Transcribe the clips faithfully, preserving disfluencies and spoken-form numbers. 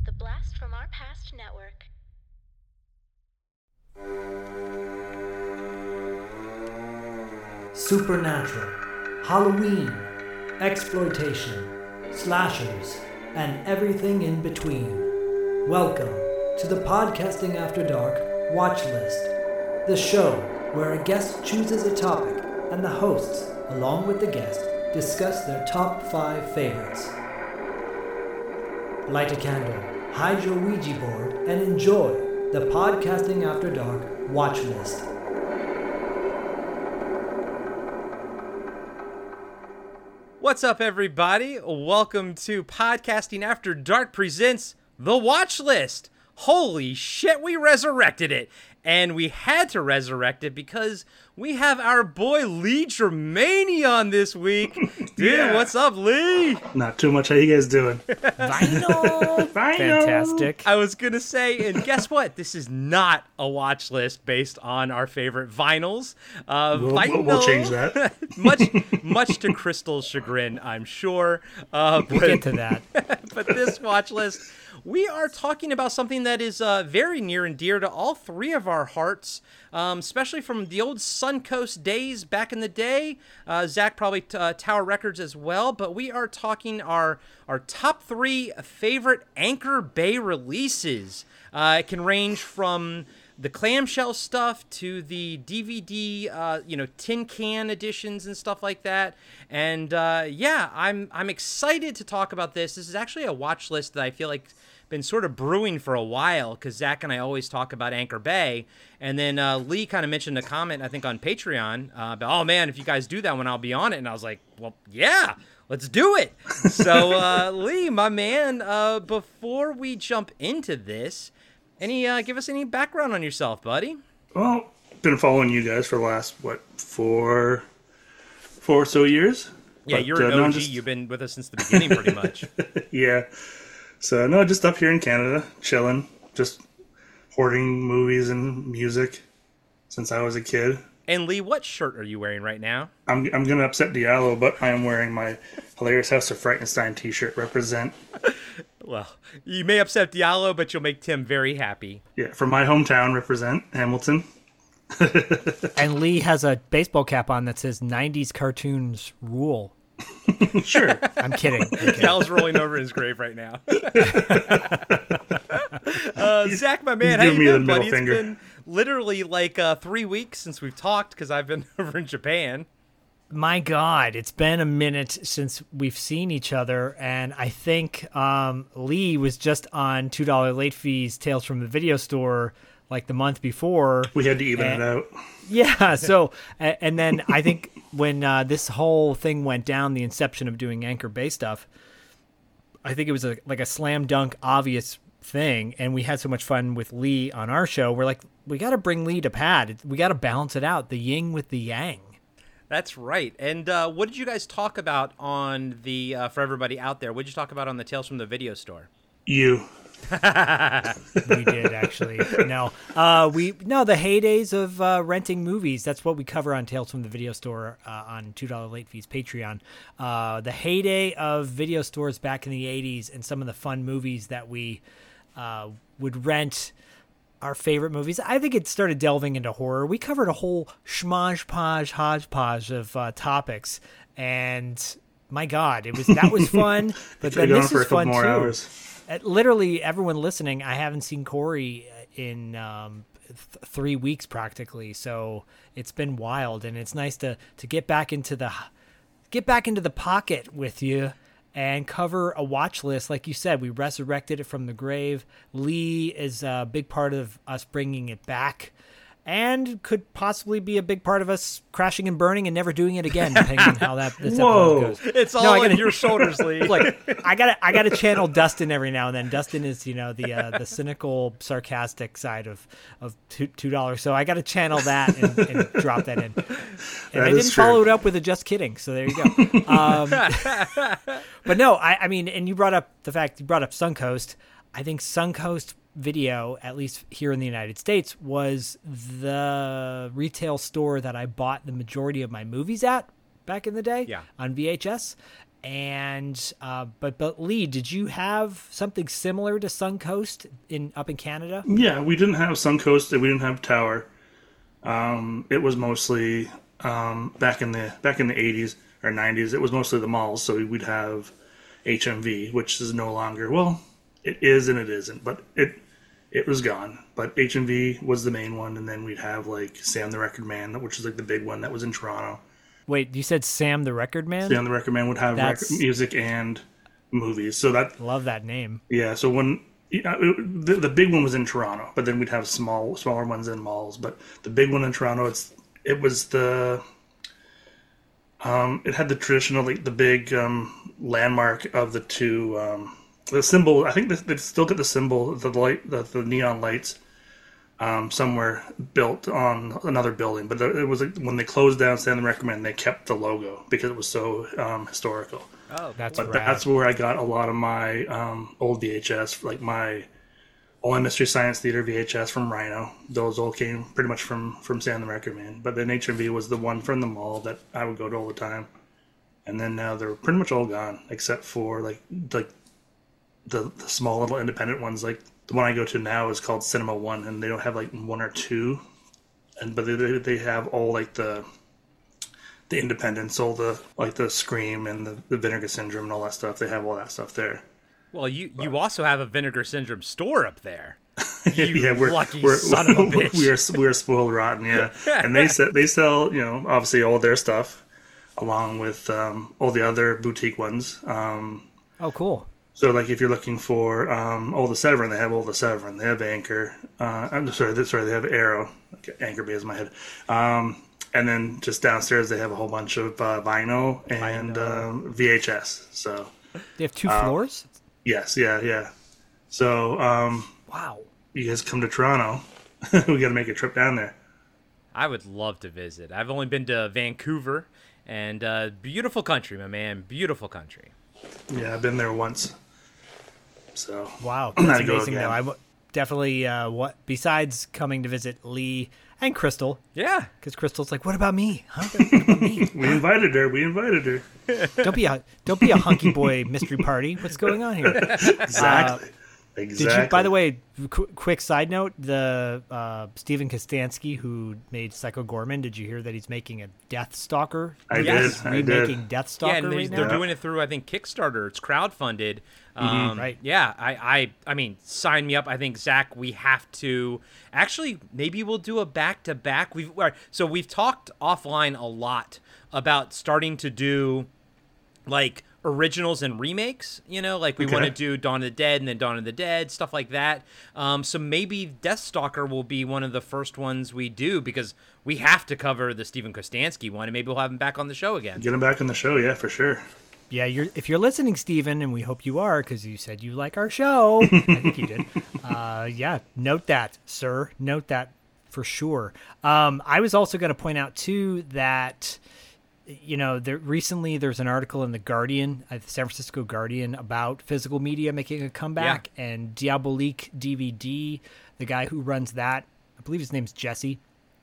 The Blast from Our Past Network. Supernatural, Halloween, exploitation, slashers, and everything in between. Welcome to the Podcasting After Dark Watch List, the show where a guest chooses a topic and the hosts, along with the guest, discuss their top five favorites. Light a candle, hide your Ouija board, and enjoy the Podcasting After Dark Watch List. What's up, everybody? Welcome to Podcasting After Dark presents The Watch List. Holy shit, we resurrected it. And we had to resurrect it because we have our boy Lee Germani on this week. Dude, Yeah. What's up, Lee? Not too much. How you guys doing? Vinyl! Vinyl! Fantastic. I was going to say, and guess what? This is not a watch list based on our favorite vinyls. Uh, We'll, vinyl, we'll, we'll change that. much, much to Crystal's chagrin, I'm sure. Uh, We'll but- get to that. but this watch list, we are talking about something that is uh, very near and dear to all three of our hearts, um, especially from the old Suncoast days back in the day. Uh, Zach probably t- uh, Tower Records as well, but we are talking our our top three favorite Anchor Bay releases. Uh, it can range from the clamshell stuff to the D V D, uh, you know, tin can editions and stuff like that. And uh, yeah, I'm I'm excited to talk about this. This is actually a watch list that I feel like been sort of brewing for a while because Zach and I always talk about Anchor Bay. And then uh, Lee kind of mentioned a comment, I think, on Patreon uh, about, oh man, if you guys do that one, I'll be on it. And I was like, well, yeah, let's do it. So uh, Lee, my man, uh, before we jump into this, Any, uh, give us any background on yourself, buddy. Well, been following you guys for the last, what, four, four or so years? Yeah, But, you're uh, an no, O G. just- You've been with us since the beginning, pretty much. Yeah. So, no, just up here in Canada, chilling, just hoarding movies and music since I was a kid. And Lee, what shirt are you wearing right now? I'm, I'm going to upset Diallo, but I am wearing my Hilarious House of Frightenstein t-shirt. Represent. Well, you may upset Diallo, but you'll make Tim very happy. Yeah, from my hometown, represent Hamilton. And Lee has a baseball cap on that says nineties cartoons rule. Sure. I'm kidding. I'm kidding. Cal's rolling over in his grave right now. uh, Zach, my man, He's how you giving me the been, buddy? middle It's finger. been literally like uh, three weeks since we've talked because I've been over in Japan. My God, it's been a minute since we've seen each other, and I think um, Lee was just on two dollar late fees Tales from the Video Store like the month before. We had to even And- it out. Yeah, so, a- and then I think when uh, this whole thing went down, the inception of doing Anchor Bay stuff, I think it was a, like a slam dunk obvious thing, and we had so much fun with Lee on our show. We're like, we got to bring Lee to Pad. We got to balance it out, the yin with the yang. That's right. And uh, what did you guys talk about on the, uh, for everybody out there, what did you talk about on the Tales from the Video Store? You. We did actually. No, uh, we no the heydays of uh, renting movies. That's what we cover on Tales from the Video Store uh, on two dollar late fees Patreon. Uh, the heyday of video stores back in the eighties and some of the fun movies that we uh, would rent. Our favorite movies. I think it started delving into horror. We covered a whole schmodge podge hodgepodge of uh, topics, and my God, it was that was fun. But Could've then gone this for is a couple fun more too. hours. Uh, literally, everyone listening, I haven't seen Corey in um, th- three weeks practically, so it's been wild, and it's nice to to get back into the get back into the pocket with you and cover a watch list. Like you said, we resurrected it from the grave. Lee is a big part of us bringing it back, and could possibly be a big part of us crashing and burning and never doing it again, depending on how that this Whoa. episode goes. It's all No, I on gotta- your shoulders, Lee. Like I gotta, I gotta channel Dustin every now and then. Dustin is, you know, the uh, the cynical, sarcastic side of of two two dollars. So I gotta channel that and, and drop that in. And That I is didn't true. follow it up with a just kidding. So there you go. Um, but no, I, I mean, and you brought up the fact you brought up Suncoast. I think Suncoast Video, at least here in the United States, was the retail store that I bought the majority of my movies at back in the day Yeah. on V H S. and uh, but but Lee, did you have something similar to Suncoast in up in Canada? Yeah, we didn't have Suncoast and we didn't have Tower. Um, it was mostly um, back in the back in the eighties or nineties. It was mostly the malls. So we'd have H M V, which is no longer. Well, it is and it isn't, but it it was gone. But H M V was the main one, and then we'd have like Sam the Record Man, which is like the big one that was in Toronto. Wait, you said Sam the Record Man? Sam the Record Man would have record, music and movies. So that love that name. Yeah. So when Yeah, it, the, the big one was in Toronto, but then we'd have small, smaller ones in malls. But the big one in Toronto, it's it was the, um, it had the traditional, like the big um, landmark of the two, um, the symbol. I think they, they still get the symbol, the light, the, the neon lights, um, somewhere built on another building. But it was like when they closed down Sam the Record Man, they kept the logo because it was so um, historical. Oh, that's but rad. That's where I got a lot of my um, old V H S, like my All Mystery Science Theater V H S from Rhino. Those all came pretty much from, from Sam the Record Man. But then H M V was the one from the mall that I would go to all the time. And then now they're pretty much all gone, except for like like the, the small little independent ones. Like the one I go to now is called Cinema One, and they don't have like one or two, and but they they have all like the the independents, all the like the Scream and the, the Vinegar Syndrome and all that stuff. They have all that stuff there. Well, you you also have a Vinegar Syndrome store up there. You yeah, we're lucky we're, son of a bitch. we are we are spoiled rotten. Yeah, and they sell they sell you know obviously all their stuff, along with um, all the other boutique ones. Um, oh, cool. So, like, if you're looking for um, all the Severin, they have all the Severin. They have Anchor. Uh, I'm sorry, they, sorry, they have Arrow. Okay, Anchor Bay is in my head. Um, and then just downstairs, they have a whole bunch of uh, vinyl and um, V H S. So they have two um, floors. Yes, yeah, yeah. So, um, wow, you guys come to Toronto, we got to make a trip down there. I would love to visit. I've only been to Vancouver, and uh, beautiful country, my man. Beautiful country. Yeah, I've been there once. So wow, I'm that's not amazing go though. I w- definitely uh, what besides coming to visit Lee and Crystal. Yeah, because Crystal's like, what about me? Huh? What about me? we invited her. We invited her. Don't be a don't be a hunky boy mystery party. What's going on here? Exactly. Uh, Exactly. Did you, by the way, qu- quick side note, the uh, Stephen Kostansky who made Psycho Gorman, did you hear that he's making a Death Stalker? I yes, did. I remaking did. Death Stalker yeah, and right they're now? doing it through, I think, Kickstarter. It's crowdfunded. Um, mm-hmm. Right. Yeah, I, I, I mean, sign me up. I think, Zach, we have to actually, maybe we'll do a back-to-back. We've So we've talked offline a lot about starting to do, like, originals and remakes, you know, like we okay. want to do Dawn of the Dead and then Dawn of the Dead, stuff like that. Um, so maybe Deathstalker will be one of the first ones we do because we have to cover the Stephen Kostansky one, and maybe we'll have him back on the show again. Get him back on the show, yeah, for sure. Yeah, you're if you're listening, Stephen, and we hope you are because you said you like our show. I think you did. Uh, yeah, note that, sir. Note that for sure. Um, I was also going to point out too that. You know, there recently there's an article in the Guardian, uh, the San Francisco Guardian, about physical media making a comeback, yeah. and Diabolique D V D, the guy who runs that, I believe his name's Jesse.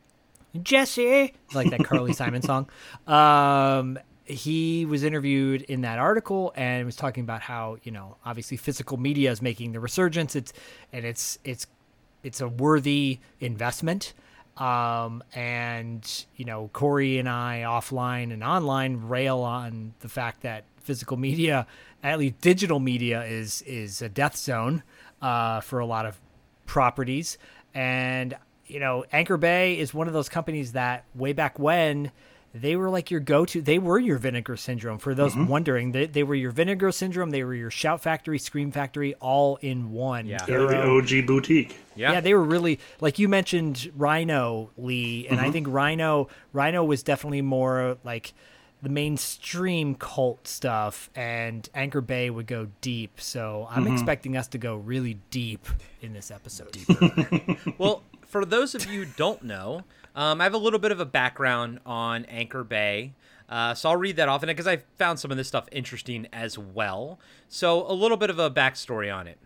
Jesse, like that Carly Simon song. Um, he was interviewed in that article and was talking about how, you know, obviously physical media is making the resurgence. It's and it's it's it's a worthy investment. Um, and, you know, Corey and I offline and online rail on the fact that physical media, at least digital media, is is a death zone uh, for a lot of properties. And, you know, Anchor Bay is one of those companies that way back when they were like your go-to. They were your Vinegar Syndrome. For those mm-hmm. wondering, they, they were your Vinegar Syndrome. They were your Shout Factory, Scream Factory, all in one. Yeah, they were the O G boutique. Yeah. yeah, they were really, like you mentioned Rhino, Lee, and mm-hmm. I think Rhino Rhino was definitely more like the mainstream cult stuff, and Anchor Bay would go deep. So I'm mm-hmm. expecting us to go really deep in this episode. Deeper. Well, for those of you who don't know, um, I have a little bit of a background on Anchor Bay. Uh, so I'll read that off, and because I found some of this stuff interesting as well. So a little bit of a backstory on it.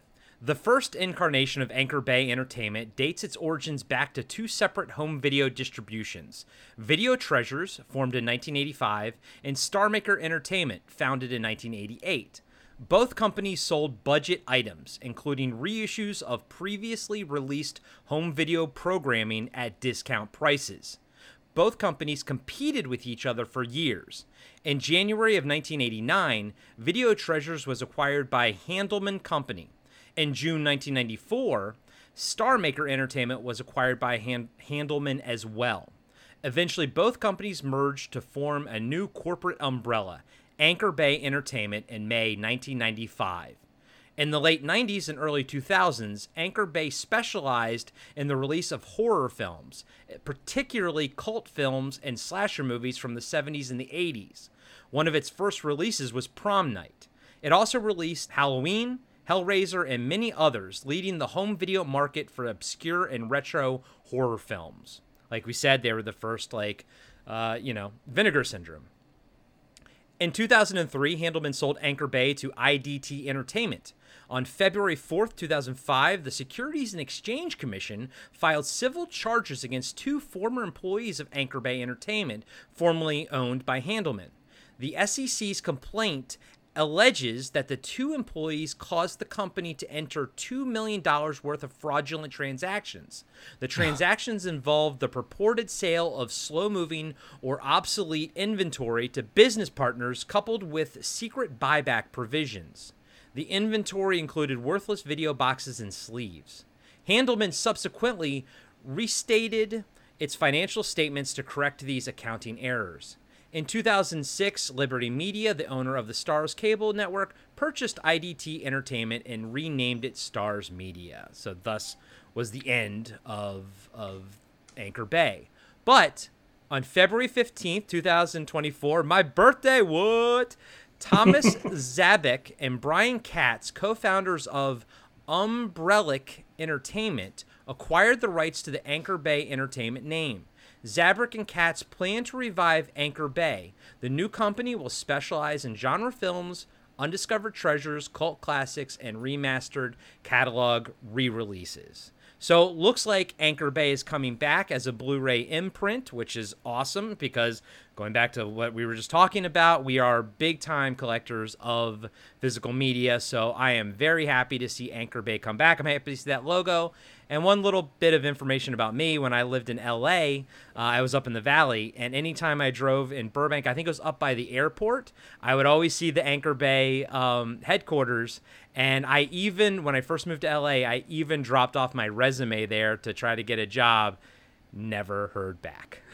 The first incarnation of Anchor Bay Entertainment dates its origins back to two separate home video distributions: Video Treasures, formed in nineteen eighty-five, and Star Maker Entertainment, founded in nineteen eighty-eight. Both companies sold budget items, including reissues of previously released home video programming at discount prices. Both companies competed with each other for years. In January of nineteen eighty-nine, Video Treasures was acquired by Handelman Company. In June nineteen ninety-four, Star Maker Entertainment was acquired by Han- Handelman as well. Eventually, both companies merged to form a new corporate umbrella, Anchor Bay Entertainment, in May nineteen ninety-five. In the late nineties and early two thousands, Anchor Bay specialized in the release of horror films, particularly cult films and slasher movies from the seventies and the eighties. One of its first releases was Prom Night. It also released Halloween, Hellraiser, and many others, leading the home video market for obscure and retro horror films. Like we said, they were the first, like, uh, you know, Vinegar Syndrome. In two thousand three, Handelman sold Anchor Bay to I D T Entertainment. On February fourth, two thousand five, the Securities and Exchange Commission filed civil charges against two former employees of Anchor Bay Entertainment, formerly owned by Handelman. The S E C's complaint alleges that the two employees caused the company to enter two million dollars worth of fraudulent transactions. The transactions involved the purported sale of slow-moving or obsolete inventory to business partners, coupled with secret buyback provisions. The inventory included worthless video boxes and sleeves. Handelman subsequently restated its financial statements to correct these accounting errors. In two thousand six, Liberty Media, the owner of the Starz cable network, purchased I D T Entertainment and renamed it Starz Media. So thus was the end of, of Anchor Bay. But on February fifteenth, twenty twenty-four, my birthday, what? Thomas Zabek and Brian Katz, co-founders of Umbrellic Entertainment, acquired the rights to the Anchor Bay Entertainment name. Zabek and Katz plan to revive Anchor Bay. The new company will specialize in genre films, undiscovered treasures, cult classics, and remastered catalog re-releases. So it looks like Anchor Bay is coming back as a Blu-ray imprint, which is awesome because going back to what we were just talking about, we are big-time collectors of physical media. So I am very happy to see Anchor Bay come back. I'm happy to see that logo. And one little bit of information about me, when I lived in L A, uh, I was up in the Valley, and anytime I drove in Burbank, I think it was up by the airport, I would always see the Anchor Bay um, headquarters. And I even, when I first moved to L A, I even dropped off my resume there to try to get a job. Never heard back.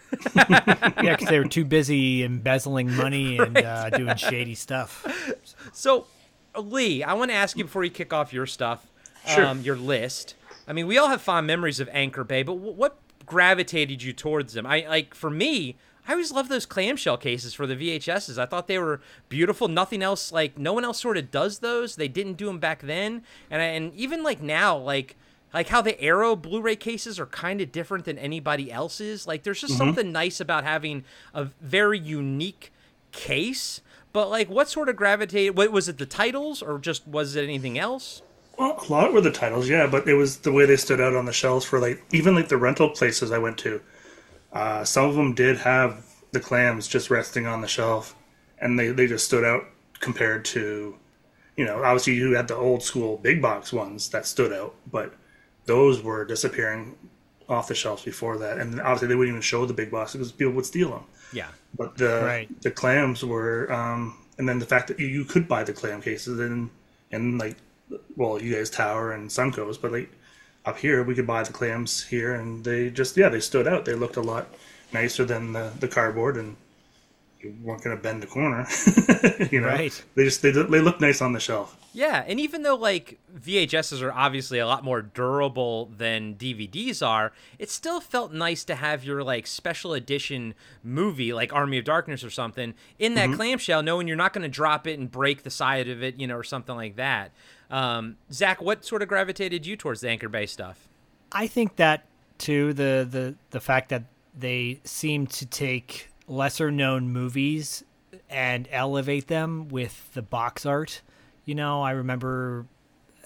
Yeah, because they were too busy embezzling money and right. uh, doing shady stuff. So, Lee, I want to ask you before you kick off your stuff, Sure. um, your list. I mean, we all have fond memories of Anchor Bay, but w- what gravitated you towards them? I like for me, I always loved those clamshell cases for the V H S's. I thought they were beautiful. Nothing else, like no one else sort of does those. They didn't do them back then, and I, and even like now, like like how the Arrow Blu-ray cases are kind of different than anybody else's. Like there's just mm-hmm. something nice about having a very unique case. But like, what sort of gravitated? What was it? The titles, or just was it anything else? Well, a lot were the titles, yeah, but it was the way they stood out on the shelves for, like, even, like, the rental places I went to. Uh, some of them did have the clams just resting on the shelf, and they, they just stood out compared to, you know, obviously you had the old school big box ones that stood out, but those were disappearing off the shelves before that, and obviously they wouldn't even show the big boxes because people would steal them. Yeah. But the right. the clams were, um, and then the fact that you, you could buy the clam cases and, and, like, well, you guys Tower and Suncoast, but like up here we could buy the clams here, and they just yeah they stood out. They looked a lot nicer than the, the cardboard, and you weren't going to bend the corner. you know, right? They just they they look nice on the shelf. Yeah, and even though like V H S's are obviously a lot more durable than D V Ds are, it still felt nice to have your like special edition movie like Army of Darkness or something in that mm-hmm. clamshell, knowing you're not going to drop it and break the side of it, you know, or something like that. Um, Zach, what sort of gravitated you towards the Anchor Bay stuff? I think that too, the the the fact that they seem to take lesser known movies and elevate them with the box art. You know, I remember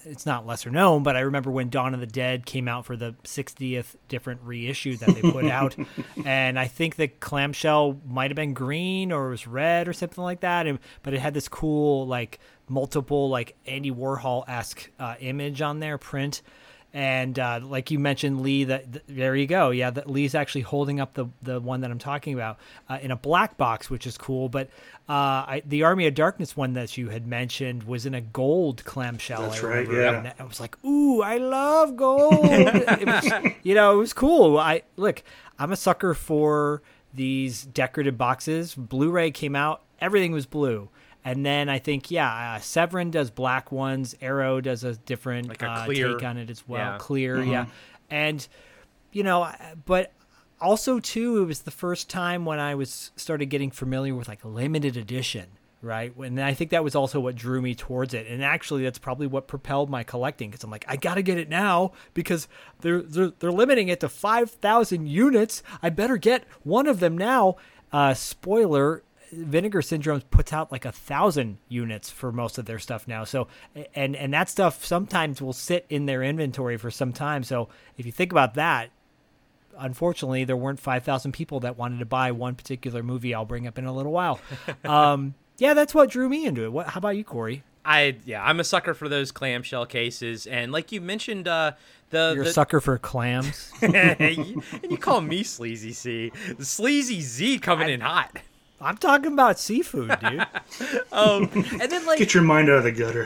it's not lesser known, but I remember when Dawn of the Dead came out for the sixtieth different reissue that they put out, and I think the clamshell might have been green or it was red or something like that, and, but it had this cool like multiple like Andy Warhol-esque uh, image on there, print. And uh, like you mentioned, Lee, that th- there you go. Yeah, that Lee's actually holding up the the one that I'm talking about uh, in a black box, which is cool. But uh, I, the Army of Darkness one that you had mentioned was in a gold clamshell. That's I right. remember. Yeah. And I was like, ooh, I love gold. It was, you know, it was cool. I look, I'm a sucker for these decorative boxes. Blu-ray came out, everything was blue. And then I think, yeah, uh, Severin does black ones. Arrow does a different Like a uh, clear- take on it as well. yeah. Clear, Mm-hmm. yeah. And, you know, but also, too, it was the first time when I was started getting familiar with, like, limited edition, right? And I think that was also what drew me towards it. And actually, that's probably what propelled my collecting, because I'm like, I got to get it now because they're, they're, they're limiting it to five thousand units. I better get one of them now. Uh, spoiler, Vinegar Syndrome puts out like a thousand units for most of their stuff now. So, and and that stuff sometimes will sit in their inventory for some time. So if you think about that, unfortunately, there weren't five thousand people that wanted to buy one particular movie I'll bring up in a little while. um, yeah, that's what drew me into it. What? How about you, Corey? I yeah, I'm a sucker for those clamshell cases, and like you mentioned, uh, the You're the, a sucker for clams. and you call me sleazy C, the sleazy Z coming in hot. I'm talking about seafood, dude. Um, and then like Get your mind out of the gutter.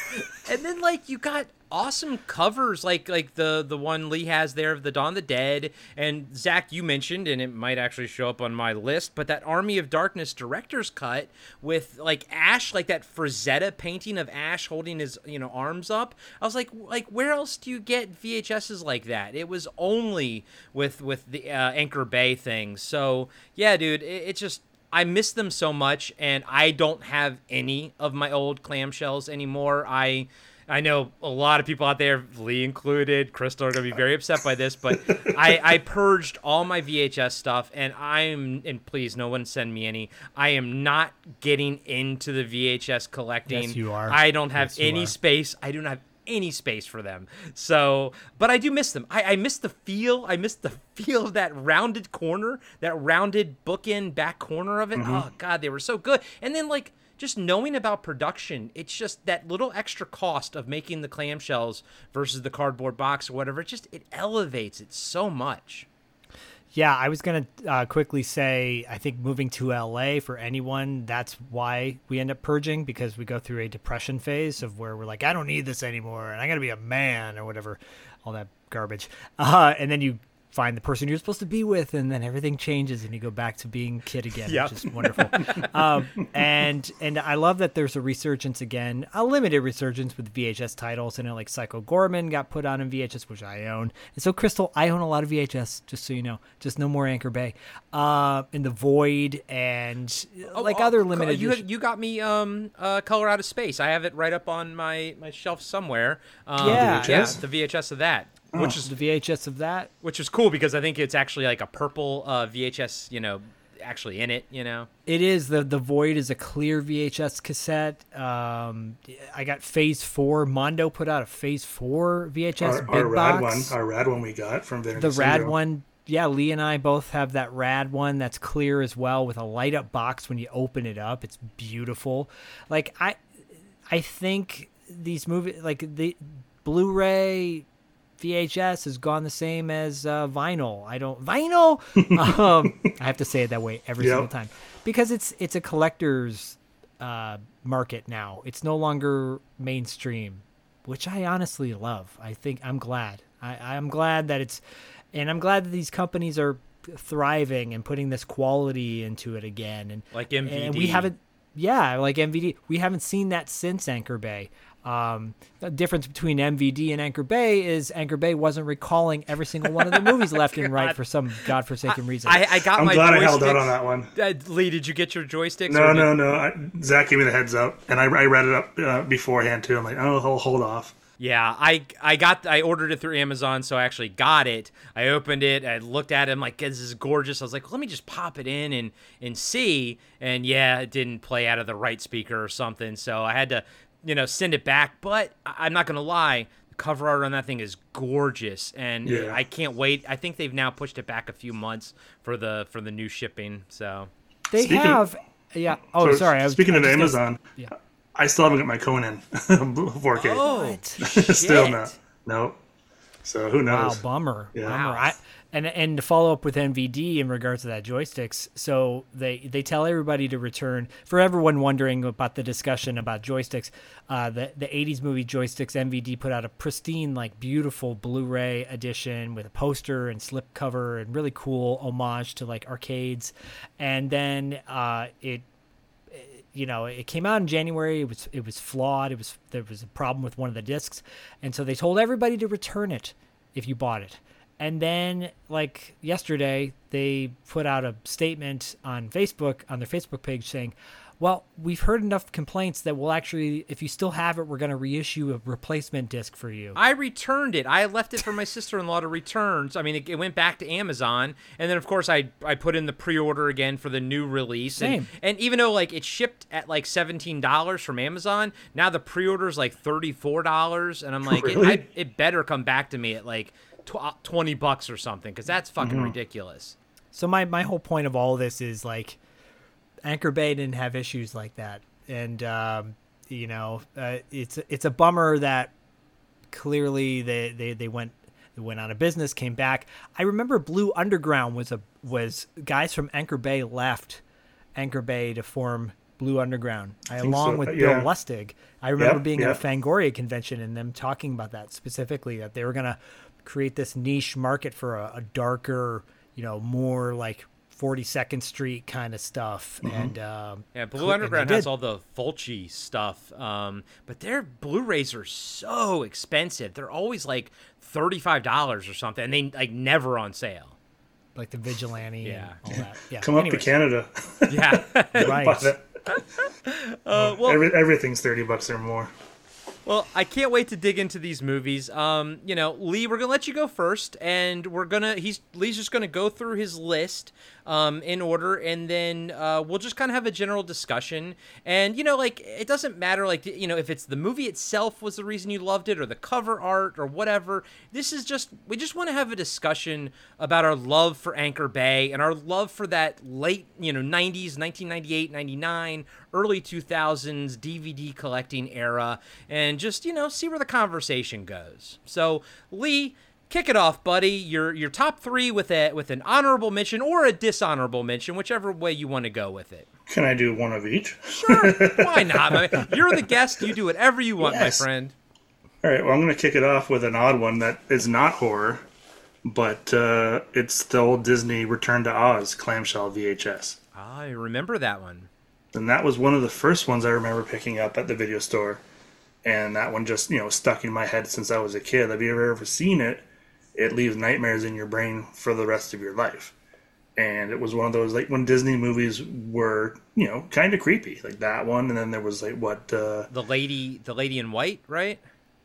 And then like you got awesome covers like like the the one Lee has there of the Dawn of the Dead, and Zach, you mentioned, and it might actually show up on my list, but that Army of Darkness director's cut with like Ash, like that Frazetta painting of Ash holding his, you know, arms up. I was like like where else do you get V H S's like that? It was only with with the uh, Anchor Bay thing. So yeah, dude, it, it just I miss them so much, and I don't have any of my old clamshells anymore. I I know a lot of people out there, Lee included, Crystal, are going to be very upset by this, but I, I purged all my V H S stuff, and I'm, and please, no one send me any. I am not getting into the V H S collecting. Yes, you are. I don't have Yes, you any are. space. I do not have any space for them. So, but I do miss them. I, I miss the feel. I miss the feel of that rounded corner, that rounded bookend back corner of it. Mm-hmm. Oh, God, they were so good. And then, like, just knowing about production, it's just that little extra cost of making the clamshells versus the cardboard box or whatever. It just, it elevates it so much. Yeah, I was going to uh, quickly say, I think moving to L A for anyone, that's why we end up purging, because we go through a depression phase of where we're like, I don't need this anymore, and I got to be a man or whatever, all that garbage. Uh, and then you find the person you're supposed to be with, and then everything changes, and you go back to being kid again, Yep. which is wonderful. um, and and I love that there's a resurgence again, a limited resurgence with V H S titles. I know like Psycho Gorman got put on in V H S, which I own. And so Crystal, I own a lot of V H S, just so you know, just no more Anchor Bay. Uh, in the Void and like Oh, other oh, limited. You, edition- you got me um, uh, Color Out of Space. I have it right up on my, my shelf somewhere. Um, Yeah. V H S? yeah, the V H S of that. Which is the V H S of that. which is cool because I think it's actually like a purple uh, V H S, you know, actually in it, you know. It is the the Void is a clear V H S cassette. Um, I got Phase Four. Mondo put out a Phase Four V H S Our, big our rad box. one, our rad one we got from Vinegar the rad Syndrome. one, yeah. Lee and I both have that rad one that's clear as well with a light up box when you open it up. It's beautiful. Like I, I think these movies, like the Blu-ray. V H S has gone the same as uh, vinyl. I don't vinyl. um, I have to say it that way every Yep. single time because it's it's a collector's uh, market now. It's no longer mainstream, which I honestly love. I think I'm glad. I, I'm glad that it's, and I'm glad that these companies are thriving and putting this quality into it again. And Like M V D. and we haven't, yeah, like M V D. We haven't seen that since Anchor Bay. Um, the difference between M V D and Anchor Bay is Anchor Bay wasn't recalling every single one of the movies left and right for some godforsaken reason. I, I got I'm my glad I joysticks. held out on that one. Uh, Lee, did you get your joysticks? No, or did- no, no. I, Zach gave me the heads up, and I, I read it up uh, beforehand too. I'm like, oh, hold, hold off. Yeah, I I got I ordered it through Amazon, so I actually got it. I opened it, I looked at it, I'm like, this is gorgeous. I was like, let me just pop it in and and see. And yeah, it didn't play out of the right speaker or something, so I had to you know, send it back. But I- I'm not gonna lie, the cover art on that thing is gorgeous, and Yeah. I can't wait. I think they've now pushed it back a few months for the for the new shipping. So They Speaking- have, yeah. Oh, So, sorry. I was, speaking I of was gonna- Amazon, yeah. I still haven't got my Conan four K. oh, Still shit. not. Nope. So who Wow, knows? bummer. Yeah. Bummer. Wow. I, and and to follow up with N V D in regards to that joysticks, so they they tell everybody to return. For everyone wondering about the discussion about joysticks, uh, the the eighties movie joysticks, N V D put out a pristine, like beautiful Blu-ray edition with a poster and slipcover and really cool homage to like arcades, and then uh, it. You know, it came out in January. It was it was flawed. It was there was a problem with one of the discs, and so they told everybody to return it if you bought it. And then, like yesterday, they put out a statement on Facebook on their Facebook page saying, "Well, we've heard enough complaints that we'll actually, if you still have it, we're going to reissue a replacement disc for you." I returned it. I left it for my sister-in-law to return. So, I mean, it, it went back to Amazon, and then of course I I put in the pre-order again for the new release. And, Same. and even though like it shipped at like seventeen dollars from Amazon, now the pre-order is like thirty-four dollars, and I'm like, Really? it, I, it better come back to me at like tw- twenty bucks or something, because that's fucking ridiculous. So my my whole point of all this is like, Anchor Bay didn't have issues like that, and um, you know, uh, it's it's a bummer that clearly they, they, they went they went out of business, came back. I remember Blue Underground was a was guys from Anchor Bay left Anchor Bay to form Blue Underground, I, think along so, with yeah. Bill Lustig. I remember Yep, being yep. at a Fangoria convention and them talking about that specifically, that they were gonna create this niche market for a, a darker, you know, more like forty-second Street kind of stuff. Mm-hmm. And um, Yeah, Blue cool- and Underground they has did. all the Fulci stuff, um, but their Blu-rays are so expensive. They're always like thirty-five dollars or something, and they like never on sale. like the Vigilante Yeah. and all that. Yeah. Come up Anyways, to Canada. Yeah. right. Buy that. uh, well, Every, everything's thirty bucks or more. Well, I can't wait to dig into these movies. Um, you know, Lee, we're gonna let you go first, and we're gonna he's Lee's just gonna go through his list um, in order, and then uh, we'll just kind of have a general discussion. And you know, like it doesn't matter, like you know, if it's the movie itself was the reason you loved it, or the cover art, or whatever. This is just we just want to have a discussion about our love for Anchor Bay and our love for that late, you know, nineties, nineteen ninety-eight, ninety-nine, early two thousands D V D collecting era, and just, you know, see where the conversation goes. So, Lee, kick it off, buddy. Your your top three with a with an honorable mention or a dishonorable mention, whichever way you want to go with it. Can I do one of each? Sure, why not? I mean, you're the guest. You do whatever you want, Yes. my friend. All right, well, I'm going to kick it off with an odd one that is not horror, but uh, it's the old Disney Return to Oz clamshell V H S. I remember that one. And that was one of the first ones I remember picking up at the video store. And that one just, you know, stuck in my head since I was a kid. If you've ever seen it, it leaves nightmares in your brain for the rest of your life. And it was one of those, like, when Disney movies were, you know, kind of creepy. Like that one, and then there was, like, what, uh, The lady, the lady in white, right?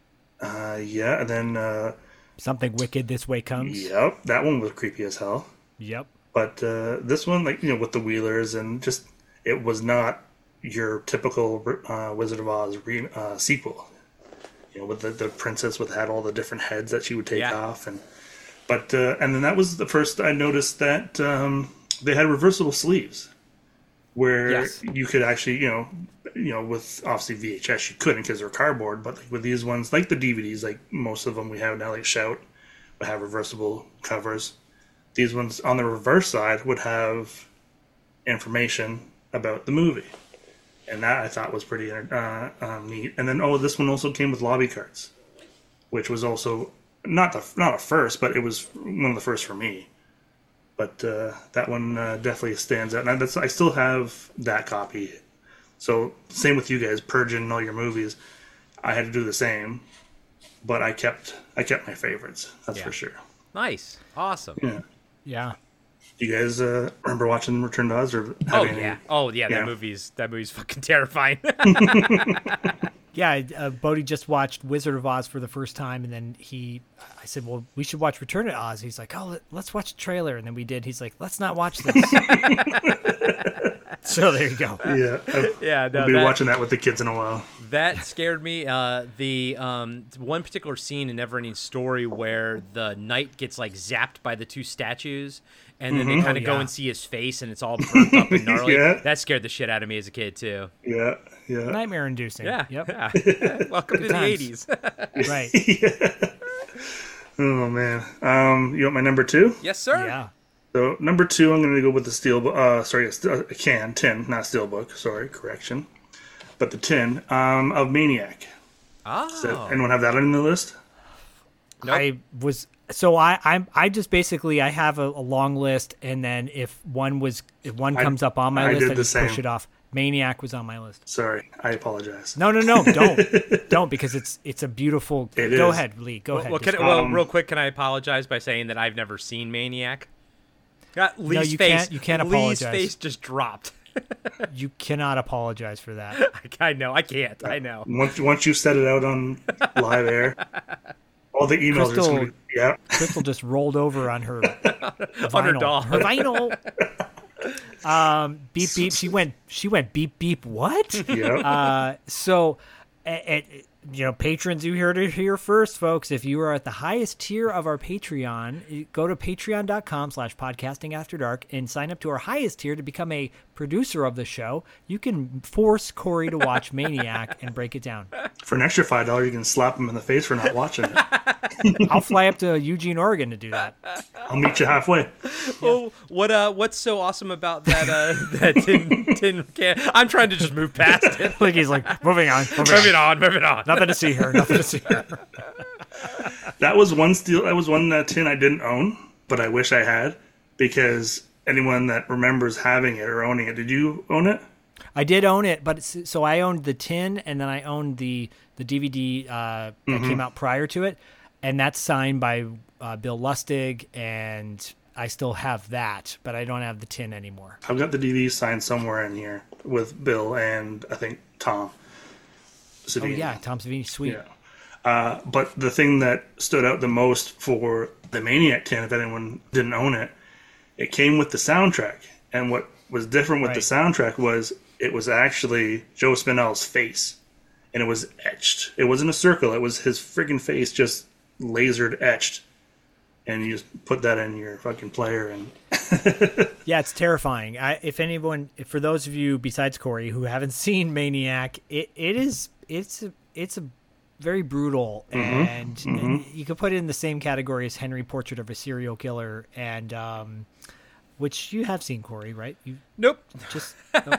uh yeah, and then, uh, Something wicked this way comes. yep, that one was creepy as hell. Yep. But uh, this one, like, you know, with the Wheelers, and just, it was not your typical uh, Wizard of Oz re- uh, sequel. You know, with the, the princess with had all the different heads that she would take Yeah. off, and but uh, and then that was the first I noticed that um, they had reversible sleeves, where Yes. you could actually, you know, you know, with obviously V H S you couldn't because they're cardboard, but like with these ones, like the D V Ds, like most of them we have now, like Shout, would have reversible covers. These ones on the reverse side would have information about the movie. And that I thought was pretty uh, um, neat. And then, oh, this one also came with lobby cards, which was also not the not a first, but it was one of the first for me. But uh, that one uh, definitely stands out. And that's, I still have that copy. So same with you guys, purging all your movies. I had to do the same, but I kept I kept my favorites. That's Yeah. for sure. Nice, awesome. Yeah. Yeah. Do you guys uh, remember watching Return to Oz? Or Oh having any- yeah, oh yeah. That Yeah. movie's that movie's fucking terrifying. Yeah, uh, Bodie just watched Wizard of Oz for the first time, and then he, I said, well, we should watch Return to Oz. He's like, oh, let, let's watch the trailer. And then we did. He's like, let's not watch this. So there you go. Yeah, I'll, Yeah, no, I'll be that- watching that with the kids in a while. That scared me. Uh, the um, one particular scene in Neverending Story where the knight gets like zapped by the two statues, and then they kind of Oh, go yeah. and see his face, and it's all burnt up and gnarly. Yeah. That scared the shit out of me as a kid too. Yeah, yeah. Nightmare inducing. Yeah. Yep. Yeah. Welcome to the times. eighties. Right. Oh man. Um, you want my number two? Yes, sir. Yeah. So number two, I'm going to go with the steel. Uh, sorry, a, st- a can, tin, not steelbook. Sorry, correction. But the tin um, of Maniac. Oh. Does that- anyone have that on the list? Nope. I was so I I'm I just basically I have a, a long list, and then if one was if one I- comes up on my I list, did I the just push same. it off. Maniac was on my list. Sorry, I apologize. No, no, no, don't, don't, because it's it's a beautiful. It go is. ahead, Lee. Go Well, ahead. well, can, Just- well, Um, real quick, can I apologize by saying that I've never seen Maniac? Got Lee's you face. can't- you can't Lee's apologize. face just dropped. you cannot apologize for that. I know. I can't. I know. Once once you set it out on live air, all the emails are just going to be, yeah. Crystal just rolled over on her vinyl. On her doll. Her vinyl. Um, beep beep. She went. She went beep beep. What? Yeah. Uh, so, a- a- you know, patrons, you heard it here first, folks. If you are at the highest tier of our Patreon, you go to patreon.com slash podcasting after dark and sign up to our highest tier to become a producer of the show. You can force Corey to watch Maniac and break it down. For an extra five dollars, you can slap him in the face for not watching it. I'll fly up to Eugene, Oregon to do that. I'll meet you halfway. Oh, what uh, what's so awesome about that uh, that tin tin can? I'm trying to just move past it. Like he's like, moving on, moving Moving on. on, moving on. Nothing to see here. Nothing to see here. That was one steel. That was one uh, tin I didn't own, but I wish I had, because anyone that remembers having it or owning it, did you own it? I did own it, but it's, so I owned the tin, and then I owned the the D V D uh, that Mm-hmm. came out prior to it, and that's signed by uh, Bill Lustig, and I still have that, but I don't have the tin anymore. I've got the D V D signed somewhere in here with Bill and I think Tom. Oh Savini. yeah, Tom Savini, sweet. Yeah. Uh, but the thing that stood out the most for the Maniac tin, if anyone didn't own it, it came with the soundtrack. And what was different with the Right. soundtrack was it was actually Joe Spinell's face. And it was etched. It wasn't a circle. It was his friggin' face just lasered etched. And you just put that in your fucking player and Yeah, it's terrifying. I, if anyone, for those of you besides Corey who haven't seen Maniac, it, it is it's a, it's a very brutal, and you could put it in the same category as Henry Portrait of a Serial Killer, and um, which you have seen, Corey, right? You Nope. just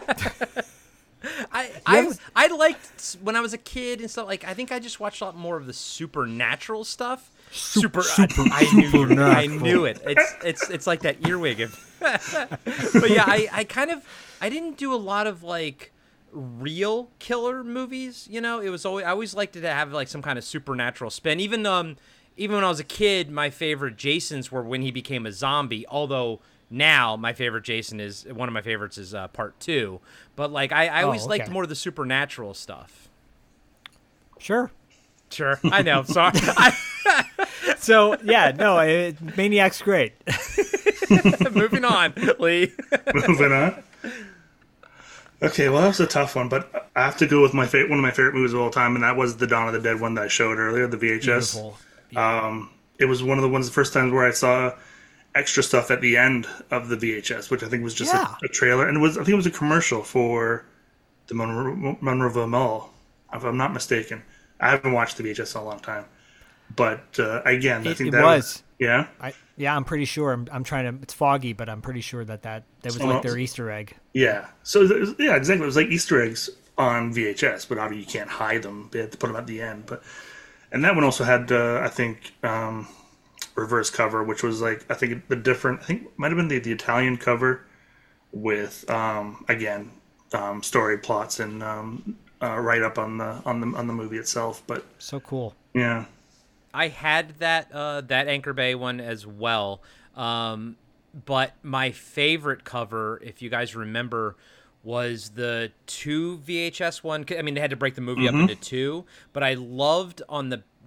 I I, haven't- I liked when I was a kid and stuff. Like I think I just watched a lot more of the supernatural stuff. Super, super- I, I knew, I supernatural. knew it. It's it's it's like that earwig. Of, but yeah, I, I kind of I didn't do a lot of like real killer movies. You know, it was always I always liked it to have like some kind of supernatural spin. Even um even when I was a kid, my favorite Jasons were when he became a zombie. Although now my favorite Jason is one of my favorites is uh, part two. But like I, I always Oh, liked okay. more of the supernatural stuff. sure. Sure, I know. Sorry. I, So yeah, no, it, Maniac's great. moving on, Lee. moving on. Okay, well, that was a tough one, but I have to go with my fa- one of my favorite movies of all time, and that was the Dawn of the Dead one that I showed earlier, the V H S. Beautiful. Um, it was one of the ones, the first times where I saw extra stuff at the end of the V H S, which I think was just Yeah. a, a trailer, and it was I think it was a commercial for the Monroe, Monroeville Mall, if I'm not mistaken. I haven't watched the V H S in a long time, but uh, again, I It- think it that was. yeah. I, yeah, I'm pretty sure. I'm, I'm trying to. It's foggy, but I'm pretty sure that that, that was Oh, like no. their Easter egg. Yeah. So it was- yeah, exactly. It was like Easter eggs on V H S, but obviously you can't hide them. They had to put them at the end. But and that one also had uh, I think um, reverse cover, which was like I think the different. I think it might have been the, the Italian cover with um, again um, story plots and um, uh, right up on the on the on the movie itself. But So cool. yeah. I had that uh, that Anchor Bay one as well, um, but my favorite cover, if you guys remember, was the two V H S one. I mean, they had to break the movie up into two, but I loved on the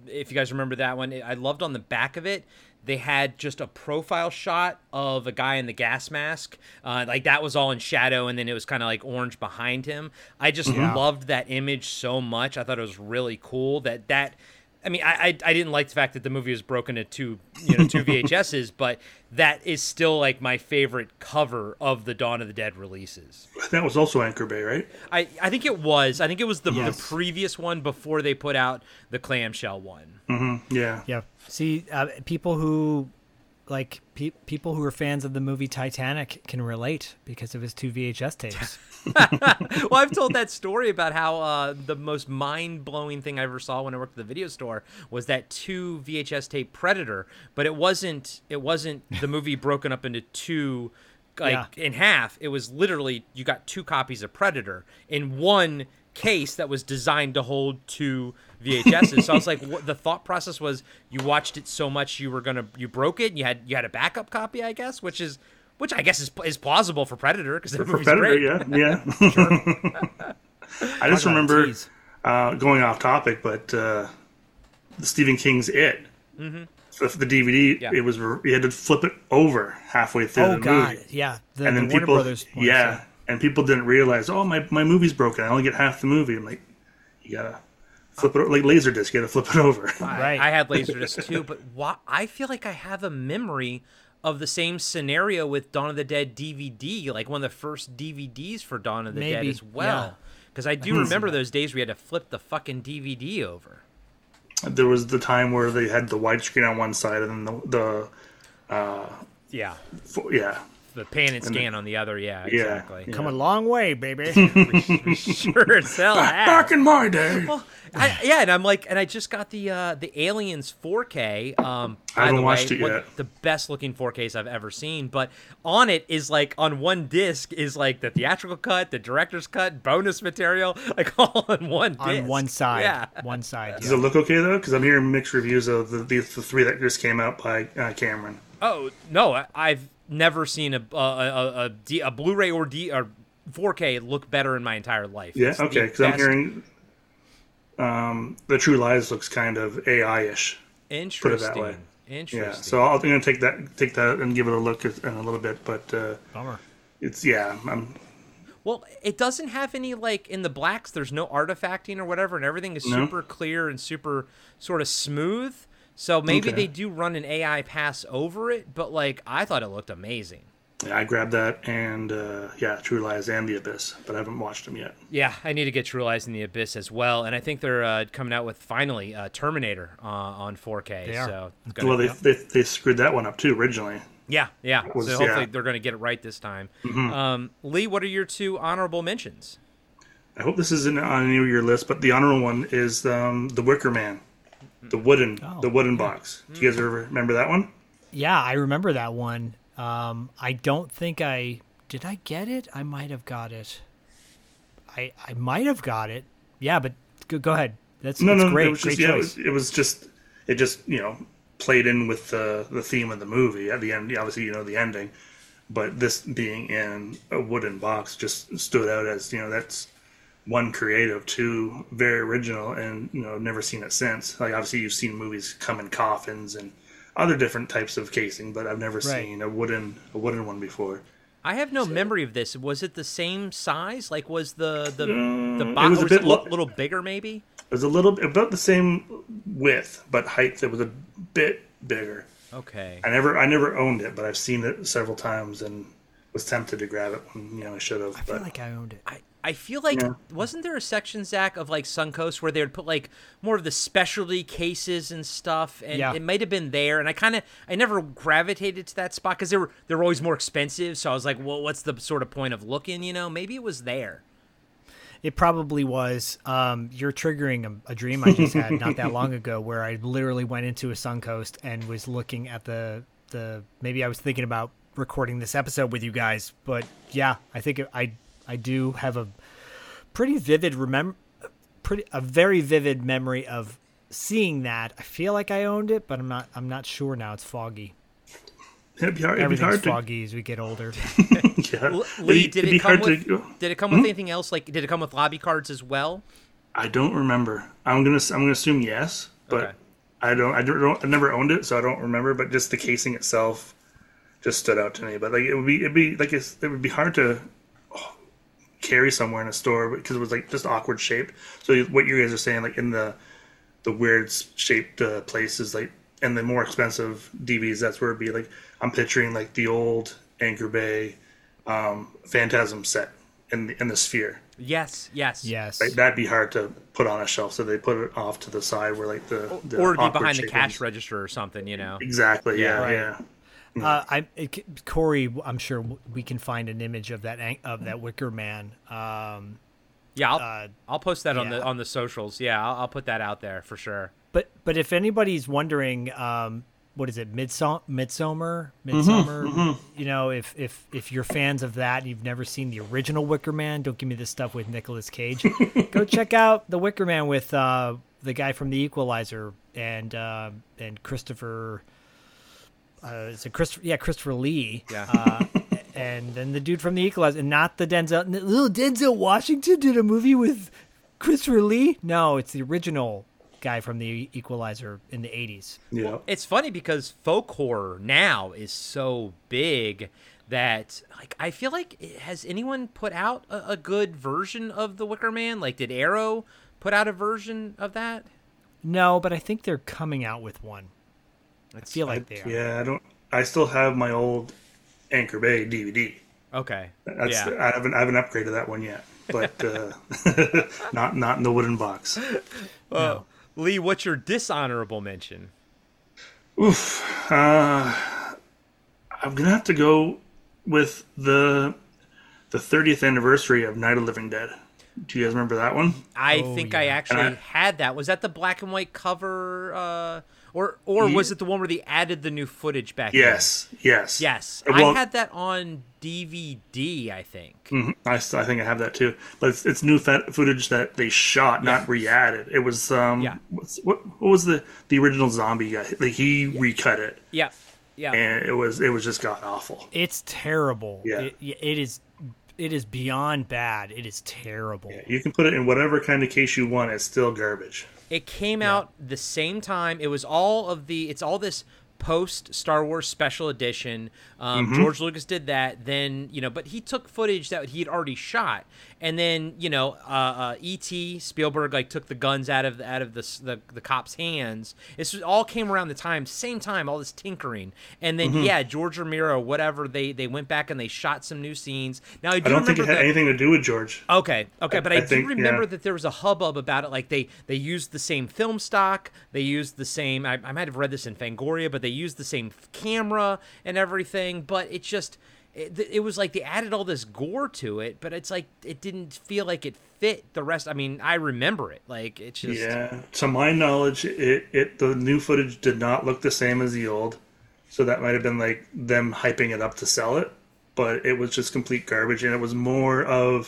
if you guys remember that one, I loved on the back of it. They had just a profile shot of a guy in the gas mask. Uh, like that was all in shadow, and then it was kind of like orange behind him. I just Yeah. loved that image so much. I thought it was really cool. That that, I mean, I, I I didn't like the fact that the movie was broken into two, you know, two V H S's, but that is still like my favorite cover of the Dawn of the Dead releases. That was also Anchor Bay, right? I, I think it was. I think it was the, Yes. the previous one before they put out the clamshell one. Mm-hmm. Yeah. Yeah. See, uh, people who like pe- people who are fans of the movie Titanic can relate because of his two V H S tapes. Well, I've told that story about how uh, the most mind-blowing thing I ever saw when I worked at the video store was that two V H S tape Predator, but it wasn't it wasn't the movie broken up into two, like Yeah. in half. It was literally you got two copies of Predator in one case that was designed to hold two V H S's. So I was like, what, the thought process was you watched it so much you were gonna you broke it. And you had you had a backup copy, I guess, which is which I guess is is plausible for Predator because the For movie's Predator, great. yeah, yeah. I just Talk about remember tease. uh, going off topic, but uh, the Stephen King's It. Mm-hmm. So for the D V D, Yeah. it was you had to flip it over halfway through Oh the God, movie, yeah. The, and the then Warner people, Brothers. ones, yeah, and people didn't realize, oh, my my movie's broken. I only get half the movie. I'm like, you gotta flip it o- like Laserdisc. You gotta flip it over. Right. I had Laserdisc too, but why, I feel like I have a memory of the same scenario with Dawn of the Dead D V D, like one of the first D V Ds for Dawn of the Dead Maybe, as well. Because I do remember those days we had to flip the fucking D V D over. There was the time where they had the widescreen on one side and then the, the Yeah, fo- yeah, the pan and scan on the other. Yeah, Yeah, exactly. yeah. Come a long way, baby. Sure as hell has. back in my day. Well, I, yeah, and I'm like, and I just got the uh, the Aliens four K. Um, I by haven't the way, watched it one- yet. the best looking four Ks I've ever seen. But on it is like on one disc is like the theatrical cut, the director's cut, bonus material, like all on one disc. On one side. Yeah. One side. Does Yeah. it look okay though? Because I'm hearing mixed reviews of the, the the three that just came out by uh, Cameron. Oh no, I, I've never seen a a, a, a, D, a Blu-ray or D or four K look better in my entire life. Yeah, It's the okay. Because I'm best- hearing um, the True Lies looks kind of A I-ish. Interesting. way. Interesting. Yeah, so I'll, I'm gonna take that take that and give it a look in a little bit. But uh, Bummer. it's yeah, I'm Well, it doesn't have any, like, in the blacks, there's no artifacting or whatever, and everything is No? super clear and super sort of smooth. So maybe Okay. they do run an A I pass over it, but, like, I thought it looked amazing. yeah, I grabbed that and uh, yeah, True Lies and The Abyss, but I haven't watched them yet. Yeah, I need to get True Lies in the Abyss as well, and I think they're uh, coming out with, finally, uh, Terminator uh, on four K. They are. So it's gonna, Well, they, they they screwed that one up too originally. yeah, yeah. was- so hopefully yeah. Mm-hmm. they're going to get it right this time. Um, Lee, what are your two honorable mentions? I hope this isn't on any of your list, but the honorable one is um, the Wicker Man, the wooden Oh, the wooden box. Do you guys ever remember that one? Yeah, I remember that one. Um, I don't think I did. I get it. I might have got it. I I might have got it. Yeah, but go, go ahead. That's, No, that's no, great. it was great just yeah, it choice. was, it was just it just you know played in with the the theme of the movie at the end. Obviously, you know the ending, but this being in a wooden box just stood out as you know that's one creative, two very original, and you know never seen it since. Like obviously you've seen movies come in coffins and other different types of casing, but I've never Right. seen a wooden a wooden one before. I have no memory of this. Was it the same size? Like, was the the the Uh, it box was a was it bit a lo- li- little bigger, maybe? It was a little about the same width, but height it was a bit bigger. Okay. I never I never owned it, but I've seen it several times and was tempted to grab it when you know I should have. I feel But like I owned it. I, I feel like Yeah. wasn't there a section, Zach, of like Suncoast where they would put like more of the specialty cases and stuff, and Yeah. it might have been there. And I kind of I never gravitated to that spot because they were they were always more expensive. So I was like, well, what's the sort of point of looking? You know, maybe it was there. It probably was. Um, you're triggering a, a dream I just had not that long ago, where I literally went into a Suncoast and was looking at the the. Maybe I was thinking about recording this episode with you guys, but yeah, I think it, I I do have a pretty vivid remember, pretty a very vivid memory of seeing that. I feel like I owned it, but I'm not. I'm not sure now. It's foggy. it'd be hard, it'd be Everything's hard to foggy as we get older. yeah. L- It'd Lee, be- did it'd it be come hard with to- did it come with anything else? Like, did it come with lobby cards as well? I don't remember. I'm gonna I'm gonna assume yes, but Okay. I don't, I don't, I never owned it, so I don't remember. But just the casing itself just stood out to me. But like it would be, it'd be like it's, it would be hard to oh, carry somewhere in a store because it was like just awkward shaped. So what you guys are saying, like in the the weird shaped uh, places, like and the more expensive D Vs, that's where it'd be. Like I'm picturing like the old Anchor Bay um, Phantasm set in the in the Sphere. Yes, yes, Yes. Like, that'd be hard to put on a shelf, so they put it off to the side where like the, the or it'd be awkward behind the shapings. cash register or something, you know. Exactly. Yeah. Right. Yeah. Uh, I it, Corey, I'm sure we can find an image of that an- of that Wicker Man. Um, Yeah, I'll, Uh, I'll post that on yeah. the on the socials. Yeah, I'll, I'll put that out there for sure. but but if anybody's wondering, um, what is it, Midsom- Midsummer, Midsummer? You know, if if if you're fans of that and you've never seen the original Wicker Man, don't give me this stuff with Nicolas Cage. Go check out the Wicker Man with uh, the guy from The Equalizer and uh, and Christopher. Uh, is it Christopher? Yeah, Christopher Lee. Yeah. Uh, and then the dude from The Equalizer, and not the Denzel. Little Denzel Washington did a movie with Christopher Lee. No, it's the original guy from The Equalizer in the eighties. Yeah. It's funny because folk horror now is so big that like I feel like has anyone put out a, a good version of the Wicker Man? Like, did Arrow put out a version of that? No, but I think they're coming out with one. I feel like they are. Yeah. I don't. I still have my old Anchor Bay D V D. Okay. That's, yeah. I haven't I haven't upgraded that one yet, but uh, not not in the wooden box. Oh, Lee, what's your dishonorable mention? Oof. Uh, I'm gonna have to go with the the thirtieth anniversary of Night of the Living Dead. Do you guys remember that one? I Oh, think yeah. I actually And I- had that. Was that the black and white cover, uh, or or was it the one where they added the new footage back? in? Yes. Yes. Yes, Well, I had that on D V D. I think. mhm, I, s- I think I have that too, but it's, it's new fa- footage that they shot, not re-added. It was um, Yeah. what's, what what was the the original zombie guy? Like he recut it, Yeah, yeah. and it was it was just god awful. It's terrible. Yeah. It, it is. It is beyond bad. It is terrible. You can put it in whatever kind of case you want; it's still garbage. It came out the same time. It was all of the. It's all this post Star Wars Special Edition. Um, Mm-hmm. George Lucas did that. Then you know, but he took footage that he had already shot, and then you know, uh, uh, E T Spielberg like took the guns out of out of the the, the cop's hands. This was, all came around the time, same time, all this tinkering, and then Mm-hmm. yeah, George Romero, whatever they they went back and they shot some new scenes. Now I do I don't think remember it had that, anything to do with George. Okay, okay, but I, I do think, remember yeah. that there was a hubbub about it. Like they they used the same film stock, they used the same. I, I might have read this in Fangoria, but they used the same camera and everything. But it just it, it was like they added all this gore to it, but it's like it didn't feel like it fit the rest. I mean, I remember it. Like it's just Yeah, to my knowledge, it, it the new footage did not look the same as the old, so that might have been like them hyping it up to sell it, but it was just complete garbage, and it was more of,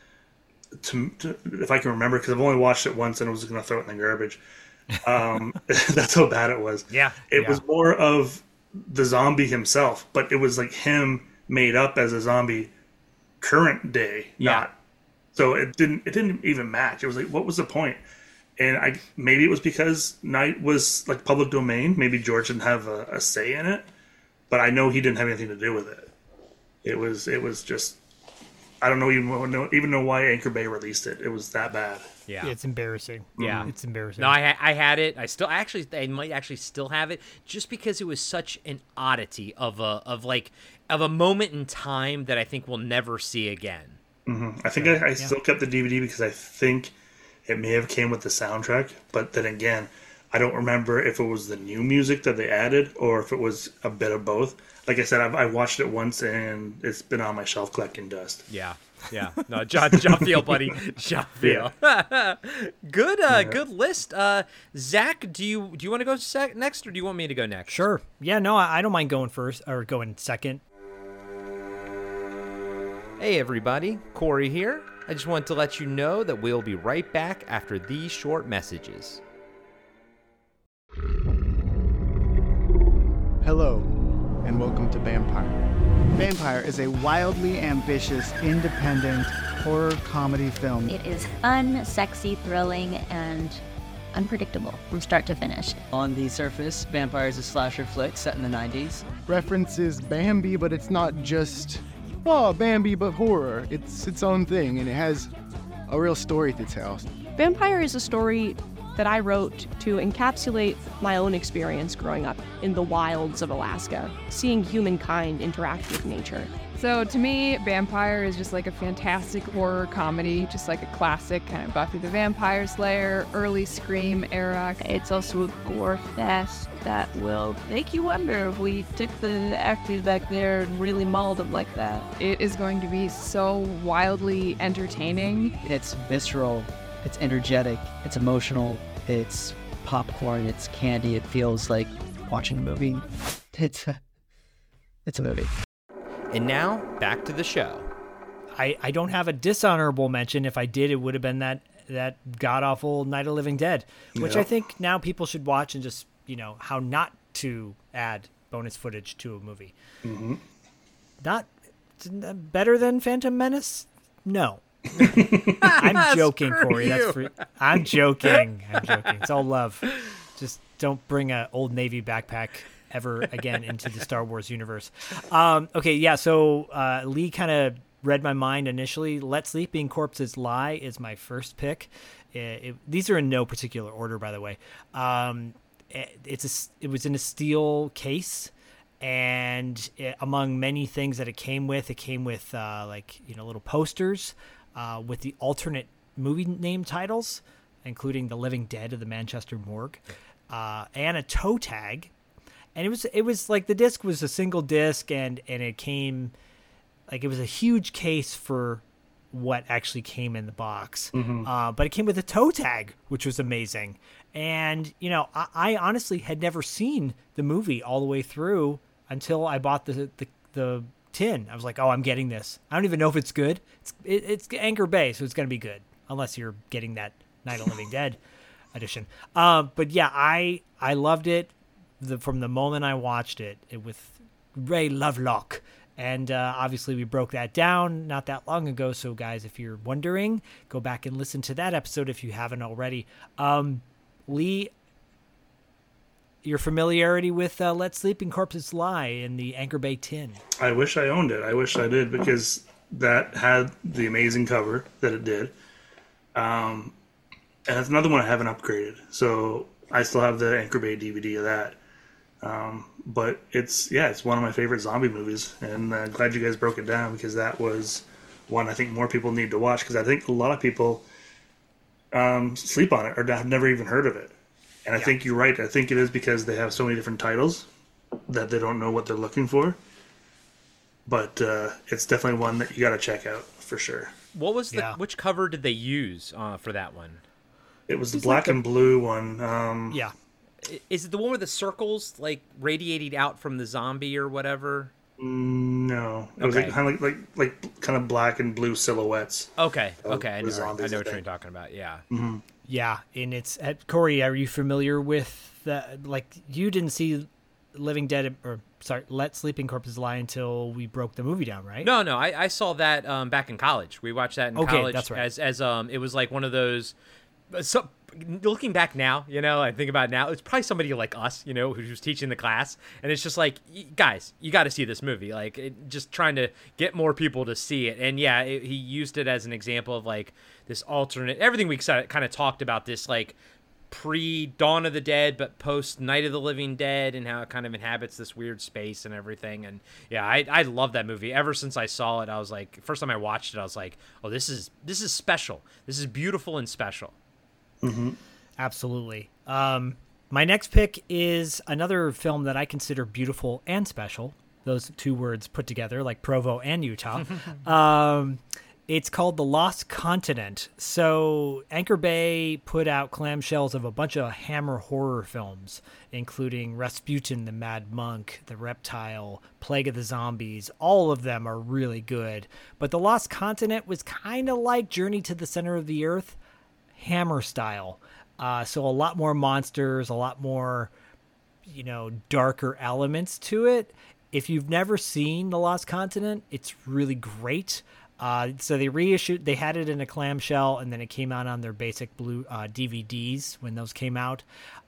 to, to if I can remember, because I've only watched it once and I was going to throw it in the garbage. Um, that's how bad it was. Yeah, it yeah. was more of the zombie himself, but it was like him made up as a zombie, current day, Yeah. not. So it didn't it didn't even match. It was like, what was the point? And I maybe it was because Night was like public domain. Maybe George didn't have a, a say in it, but I know he didn't have anything to do with it. It was it was just I don't know even know, even know why Anchor Bay released it. It was that bad. yeah. It's embarrassing. Yeah. It's embarrassing. No, I ha- I had it. I still actually I might actually still have it just because it was such an oddity of a of like of a moment in time that I think we'll never see again. I think I, I still kept the D V D because I think it may have came with the soundtrack. But then again, I don't remember if it was the new music that they added or if it was a bit of both. Like I said, I've, I watched it once and it's been on my shelf collecting dust. Yeah, yeah. No, John, John Feel, buddy, John Feel. good, uh, good list. Uh, Zach, do you do you want to go sec- next, or do you want me to go next? Sure. Yeah, no, I, I don't mind going first or going second. Hey, everybody, Corey here. I just want to let you know that we'll be right back after these short messages. Hello, and welcome to Vampire. Vampire is a wildly ambitious, independent horror comedy film. It is fun, sexy, thrilling, and unpredictable from start to finish. On the surface, Vampire is a slasher flick set in the nineties. References Bambi, but it's not just, oh, Bambi, but horror. It's its own thing, and it has a real story to tell. Vampire is a story that I wrote to encapsulate my own experience growing up in the wilds of Alaska, seeing humankind interact with nature. So to me, Vampire is just like a fantastic horror comedy, just like a classic kind of Buffy the Vampire Slayer, early Scream era. It's also a gore fest that will make you wonder if we took the actors back there and really mauled them like that. It is going to be so wildly entertaining. It's visceral, it's energetic, it's emotional, it's popcorn, it's candy. It feels like watching a movie. It's a, it's a movie. And now, back to the show. I, I don't have a dishonorable mention. If I did, it would have been that that god-awful Night of the Living Dead, which Yeah. I think now people should watch and just, you know, how not to add bonus footage to a movie. Mm-hmm. Not better than Phantom Menace? No. I'm joking, Screw Corey. That's you. free. I'm joking. I'm joking. It's all love. Just don't bring a Old Navy backpack ever again into the Star Wars universe. Um, okay, yeah. So uh, Lee kind of read my mind initially. Let Sleeping Corpses Lie is my first pick. It, it, these are in no particular order, by the way. Um, it, it's a, it was in a steel case. And it, among many things that it came with, it came with uh, like, you know, little posters uh, with the alternate movie name titles, including The Living Dead of the Manchester Morgue, uh, and a toe tag. And it was it was like the disc was a single disc, and, and it came like it was a huge case for what actually came in the box. Mm-hmm. Uh, but it came with a toe tag, which was amazing. And, you know, I, I honestly had never seen the movie all the way through until I bought the the, the tin. I was like, oh, I'm getting this. I don't even know if it's good. It's it, it's Anchor Bay, so it's going to be good, unless you're getting that Night of the Living Dead edition. Um, but yeah, I I loved it the, from the moment I watched it, it with Ray Lovelock. And uh, obviously we broke that down not that long ago. So guys, if you're wondering, go back and listen to that episode if you haven't already. Um, Lee, your familiarity with uh, Let Sleeping Corpses Lie in the Anchor Bay tin. I wish I owned it. I wish I did, because that had the amazing cover that it did. Um, and it's another one I haven't upgraded. So I still have the Anchor Bay D V D of that. Um, but it's, yeah, it's one of my favorite zombie movies. And I'm glad you guys broke it down, because that was one I think more people need to watch, because I think a lot of people um, sleep on it or have never even heard of it. And I Yeah. think you're right. I think it is because they have so many different titles that they don't know what they're looking for. But uh, it's definitely one that you got to check out for sure. What was the Yeah. which cover did they use uh, for that one? It was the It's black like a- and blue one. Um, Yeah. I- Is it the one with the circles like radiating out from the zombie or whatever? No, it was Okay. like, kind of like, like like kind of black and blue silhouettes. Okay, of okay, I the know, I zombies, know I what you're think. talking about. Yeah. Mm-hmm. Yeah, and it's uh, Corey. Are you familiar with the like? You didn't see Living Dead or sorry, Let Sleeping Corpses Lie until we broke the movie down, right? No, no, I, I saw that um, back in college. We watched that in Okay, college. that's right. As as um, it was like one of those. So looking back now, you know, I think about it now, it's probably somebody like us, you know, who's teaching the class, and it's just like, y- guys, you got to see this movie. Like, it, just trying to get more people to see it. And yeah, it, he used it as an example of like this alternate. Everything we kind of talked about, this like pre Dawn of the Dead, but post Night of the Living Dead, and how it kind of inhabits this weird space and everything. And yeah, I I love that movie. Ever since I saw it, I was like, first time I watched it, I was like, oh, this is this is special. This is beautiful and special. Mm-hmm. Absolutely. Um, my next pick is another film that I consider beautiful and special. Those two words put together, like Provo and Utah. um, it's called The Lost Continent. So Anchor Bay put out clamshells of a bunch of Hammer horror films, including Rasputin, the Mad Monk, The Reptile, Plague of the Zombies. All of them are really good. But The Lost Continent was kind of like Journey to the Center of the Earth, Hammer style. Uh, so a lot more monsters, a lot more, you know, darker elements to it. If you've never seen The Lost Continent, it's really great. Uh, so they reissued. They had it in a clamshell, and then it came out on their basic blue uh, D V Ds when those came out.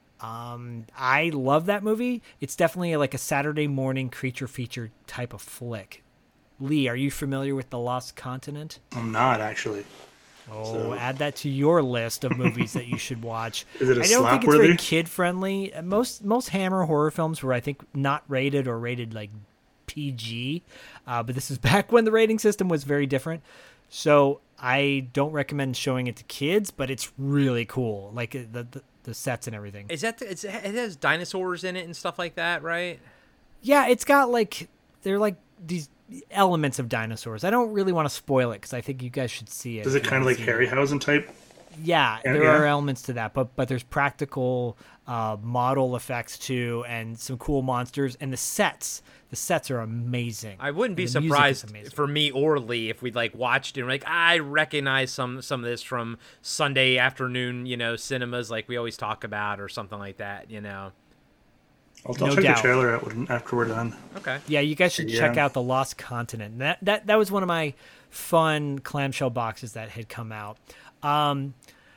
Um, I love that movie. It's definitely like a Saturday morning creature feature type of flick. Lee, are you familiar with The Lost Continent? I'm not actually. Oh, So- add that to your list of movies that you should watch. Is it a I don't think it's slap-worthy? very kid friendly. Most most Hammer horror films were, I think, not rated or rated like P G, uh, but this is back when the rating system was very different. So I don't recommend showing it to kids, but it's really cool, like uh, the the, the sets and everything. Is that it's, it has dinosaurs in it and stuff like that, right? Yeah, it's got like they're like these elements of dinosaurs. I don't really want to spoil it because I think you guys should see it. Does it if you kind of haven't like seen it. Harryhausen type? Yeah, Yeah, there yeah. are elements to that, but but there's practical uh, model effects too, and some cool monsters, and the sets. The sets are amazing. I wouldn't be And the music is surprised amazing. for me or Lee if we'd like watched it and like I recognize some some of this from Sunday afternoon, you know, cinemas like we always talk about or something like that, you know. I'll, I'll No check doubt. the trailer out when, after we're done. Okay. Yeah, you guys should check Yeah. out The Lost Continent. That that that was one of my fun clamshell boxes that had come out. Um,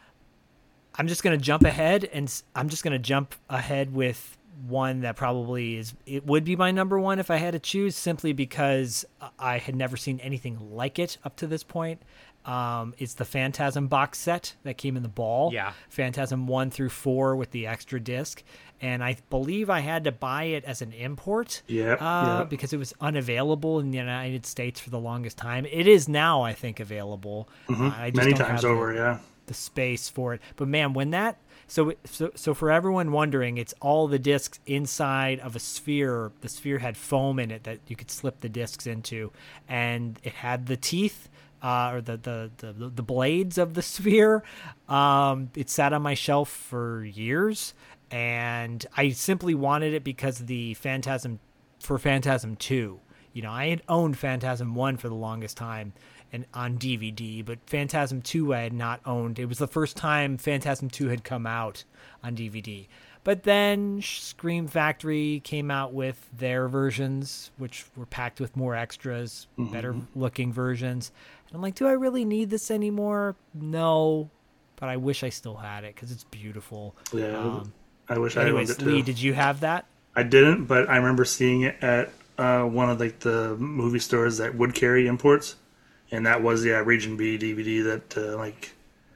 I'm just gonna jump ahead, and s- I'm just gonna jump ahead with one that probably is it would be my number one if I had to choose, simply because I had never seen anything like it up to this point. Um, it's the Phantasm box set that came in the ball. Yeah. Phantasm one through four with the extra disc, and I believe I had to buy it as an import. Yeah, Uh, yeah. because it was unavailable in the United States for the longest time. It is now, I think, available. Mhm. Uh, I just Many don't times have the- over, yeah. the space for it. But man, when that so so so for everyone wondering, it's all the discs inside of a sphere. The sphere had foam in it that you could slip the discs into, and it had the teeth. Uh, or the, the, the, the blades of the sphere. Um, it sat on my shelf for years, and I simply wanted it because of the Phantasm for Phantasm two. You know, I had owned Phantasm one for the longest time and on D V D, but Phantasm two I had not owned. It was the first time Phantasm two had come out on D V D. But then Scream Factory came out with their versions, which were packed with more extras, Mhm. better looking versions. And I'm like, do I really need this anymore? No, but I wish I still had it because it's beautiful. Yeah, Um, I wish I anyways, owned it too. Lee, did you have that? I didn't, but I remember seeing it at uh, one of like the movie stores that would carry imports, and that was yeah Region B D V D that uh, like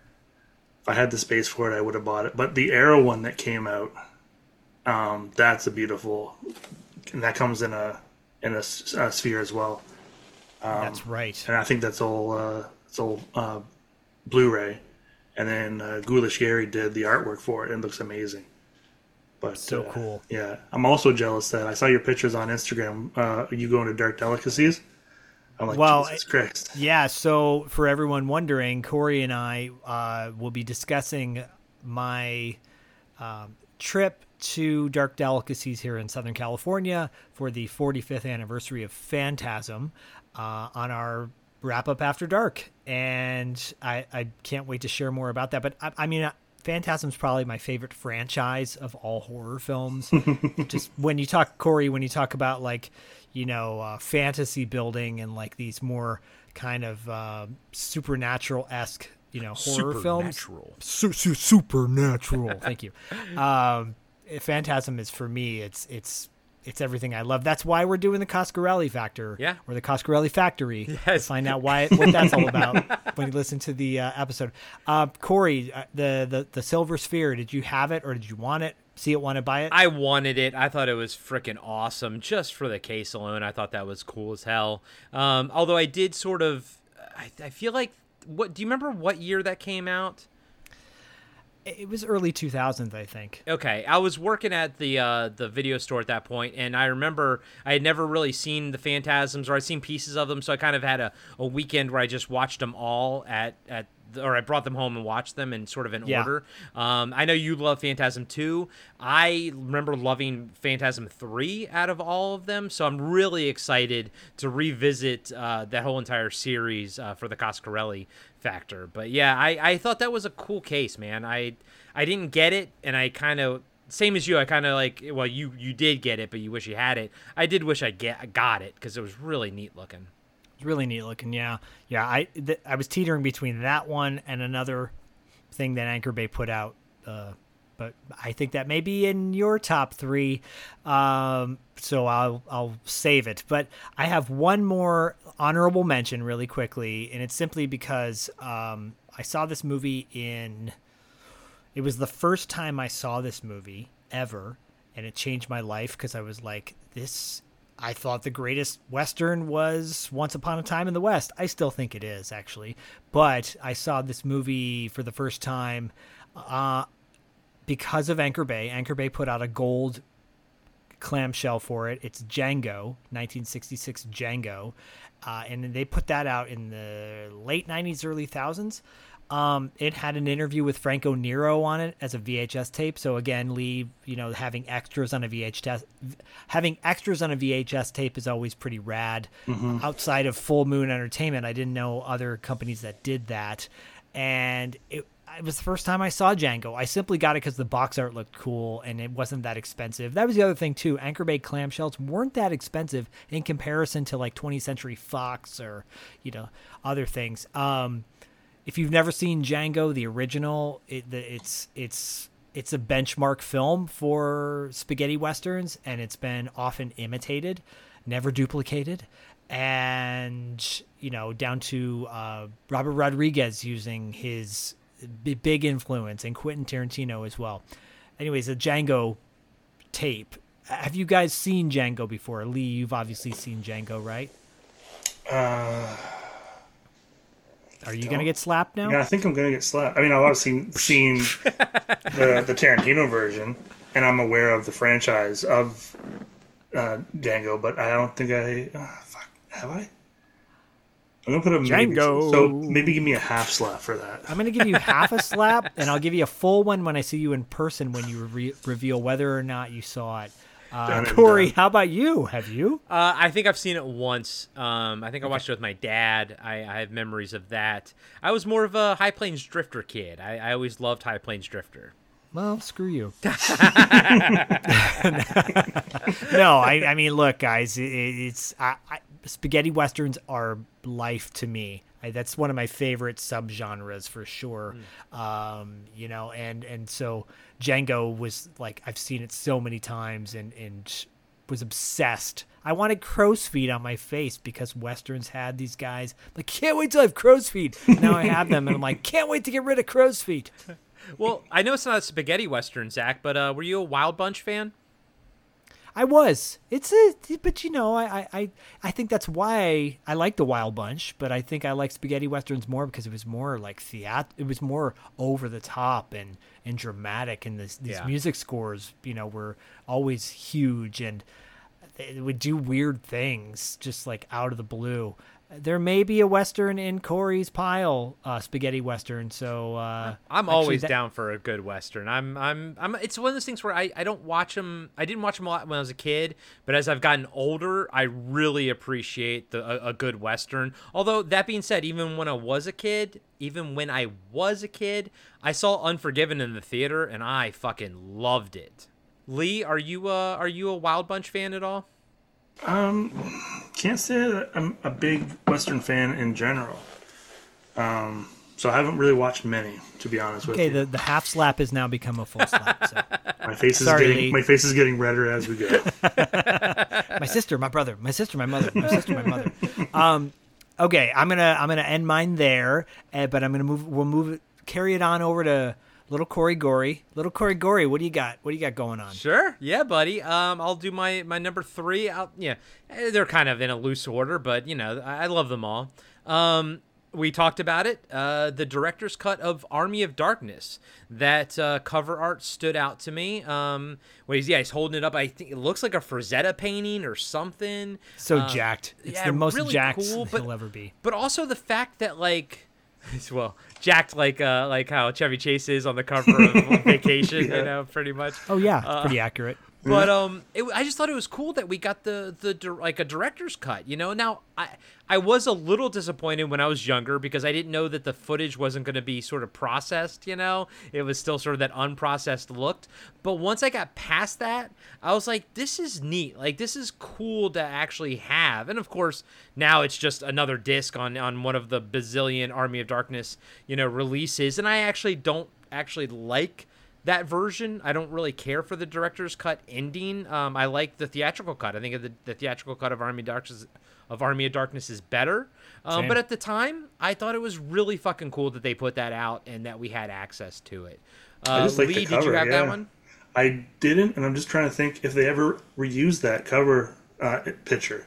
if I had the space for it, I would have bought it. But the Arrow one that came out, um, that's a beautiful, and that comes in a in a, s- a sphere as well. Um, That's right. and I think that's all uh, it's all uh, Blu-ray, and then uh, Ghoulish Gary did the artwork for it, and it looks amazing. But So uh, cool. Yeah, I'm also jealous that I saw your pictures on Instagram. Uh, you going to Dark Delicacies? I'm like, Well, Jesus Christ. Yeah, so for everyone wondering, Corey and I uh, will be discussing my um, trip to Dark Delicacies here in Southern California for the forty-fifth anniversary of Phantasm uh, on our wrap up after dark. And I, I can't wait to share more about that. But I, I mean, Phantasm's probably my favorite franchise of all horror films. Just when you talk, Corey, when you talk about like, you know, uh, fantasy building and like these more kind of uh, supernatural-esque, you know, horror films. Supernatural. Su- su- supernatural. Thank you. Um, Phantasm is for me. It's it's it's everything I love. That's why we're doing the Coscarelli Factor, Yeah. or the Coscarelli Factory. To Yes. find out why what that's all about when you listen to the uh, episode. Uh, Corey, uh, the the the Silver Sphere. Did you have it or did you want it? See it, want to buy it? I wanted it. I thought it was freaking awesome just for the case alone. I thought that was cool as hell. Um, although I did sort of, I, I feel like, what do you remember what year that came out? It was early two thousands, I think. Okay, I was working at the uh, the video store at that point, and I remember I had never really seen the Phantasms, or I'd seen pieces of them, so I kind of had a, a weekend where I just watched them all at, at or I brought them home and watched them in sort of in Yeah. order. Um, I know you love Phantasm two. I remember loving Phantasm three out of all of them, so I'm really excited to revisit uh, that whole entire series uh, for the Coscarelli Factor. But yeah, I, I thought that was a cool case, man. I I didn't get it, and I kind of, same as you, I kind of like, well, you you did get it, but you wish you had it. I did wish I get got it because it was really neat looking. really neat looking. Yeah, yeah. I th- I was teetering between that one and another thing that Anchor Bay put out, uh, but I think that may be in your top three. Um, so I'll I'll save it. But I have one more honorable mention really quickly, and it's simply because um, I saw this movie in. It was the first time I saw this movie ever, and it changed my life because I was like, this. I thought the greatest Western was Once Upon a Time in the West. I still think it is, actually. But I saw this movie for the first time uh, because of Anchor Bay. Anchor Bay put out a gold clamshell for it. It's Django, nineteen sixty-six Django. Uh, and they put that out in the late nineties, early thousands. Um, it had an interview with Franco Nero on it as a V H S tape. So again, Lee, you know, having extras on a V H S, having extras on a V H S tape is always pretty rad. Mm-hmm. Outside of Full Moon Entertainment, I didn't know other companies that did that. And it, it was the first time I saw Django. I simply got it because the box art looked cool and it wasn't that expensive. That was the other thing too. Anchor Bay clamshells weren't that expensive in comparison to like twentieth Century Fox or, you know, other things. Um, If you've never seen Django, the original, it, it's it's it's a benchmark film for spaghetti westerns, and it's been often imitated, never duplicated, and you know down to uh, Robert Rodriguez using his b- big influence, and Quentin Tarantino as well. Anyways, a Django tape. Have you guys seen Django before? Lee, you've obviously seen Django, right? Uh. Are you going to get slapped now? Yeah, I think I'm going to get slapped. I mean, I've obviously seen the the Tarantino version, and I'm aware of the franchise of uh, Django, but I don't think I... Uh, fuck, have I? I'm going to put a Django. Maybe, so maybe give me a half slap for that. I'm going to give you half a slap, and I'll give you a full one when I see you in person when you re- reveal whether or not you saw it. Uh, Corey, how about you? Have you? Uh, I think I've seen it once. Um, I think I watched it with my dad. I, I have memories of that. I was more of a High Plains Drifter kid. I, I always loved High Plains Drifter. Well, screw you. No, I, I mean, look, guys, it, it's I, I, spaghetti westerns are life to me. I, that's one of my favorite subgenres for sure. Mm. Um, you know, and and so Django was like, I've seen it so many times and and was obsessed. I wanted crow's feet on my face because westerns had these guys. Like, can't wait till I have crow's feet. Now I have them, and I'm like, can't wait to get rid of crow's feet. Well, I know it's not a spaghetti western, Zach, but uh, were you a Wild Bunch fan? I was. It's a, but you know, I, I, I think that's why I like the Wild Bunch. But I think I like spaghetti westerns more because it was more like theat. It was more over the top and, and dramatic, and this, these Yeah. music scores, you know, were always huge, and they would do weird things just like out of the blue. There may be a western in Corey's pile, uh, spaghetti western. So uh, I'm actually always that- down for a good western. I'm, I'm, I'm. It's one of those things where I, I don't watch them. I didn't watch them a lot when I was a kid, but as I've gotten older, I really appreciate the a, a good western. Although that being said, even when I was a kid, even when I was a kid, I saw Unforgiven in the theater, and I fucking loved it. Lee, are you uh, are you a Wild Bunch fan at all? Um, can't say that I'm a big Western fan in general. Um, so I haven't really watched many, to be honest with Okay, you. the, the half slap has now become a full slap. So. My face is Sorry, getting Lee. my face is getting redder as we go. My sister, my brother, my sister, my mother, my sister, my mother. Um, okay, I'm gonna I'm gonna end mine there, uh, but I'm gonna move. We'll move it, carry it on over to Little Corey Gory. Little Corey Gory, what do you got? What do you got going on? Sure, yeah, buddy. Um, I'll do my my number three. I'll, yeah, eh, they're kind of in a loose order, but you know, I, I love them all. Um, we talked about it. Uh, the director's cut of Army of Darkness. That uh, cover art stood out to me. Um, well, he's, yeah, he's holding it up. I think it looks like a Frazetta painting or something. So Um, jacked. It's yeah, the most really jacked cool, but, he'll ever be. But also the fact that like. Well, jacked like uh, like how Chevy Chase is on the cover of Vacation, Yeah. you know, pretty much. Oh yeah, Uh, pretty accurate. But um, it, I just thought it was cool that we got the the dir- like a director's cut. You know, now I I was a little disappointed when I was younger because I didn't know that the footage wasn't going to be sort of processed. You know, it was still sort of that unprocessed look. But once I got past that, I was like, this is neat. Like, this is cool to actually have. And of course, now it's just another disc on on one of the bazillion Army of Darkness, you know, releases. And I actually don't actually like that version. I don't really care for the director's cut ending. Um, I like the theatrical cut. I think the, the theatrical cut of Army of Darkness of Army of Darkness is better. Um, but at the time, I thought it was really fucking cool that they put that out and that we had access to it. Uh, I just like Lee, the cover, did you have yeah. that one? I didn't, and I'm just trying to think if they ever reused that cover uh, picture,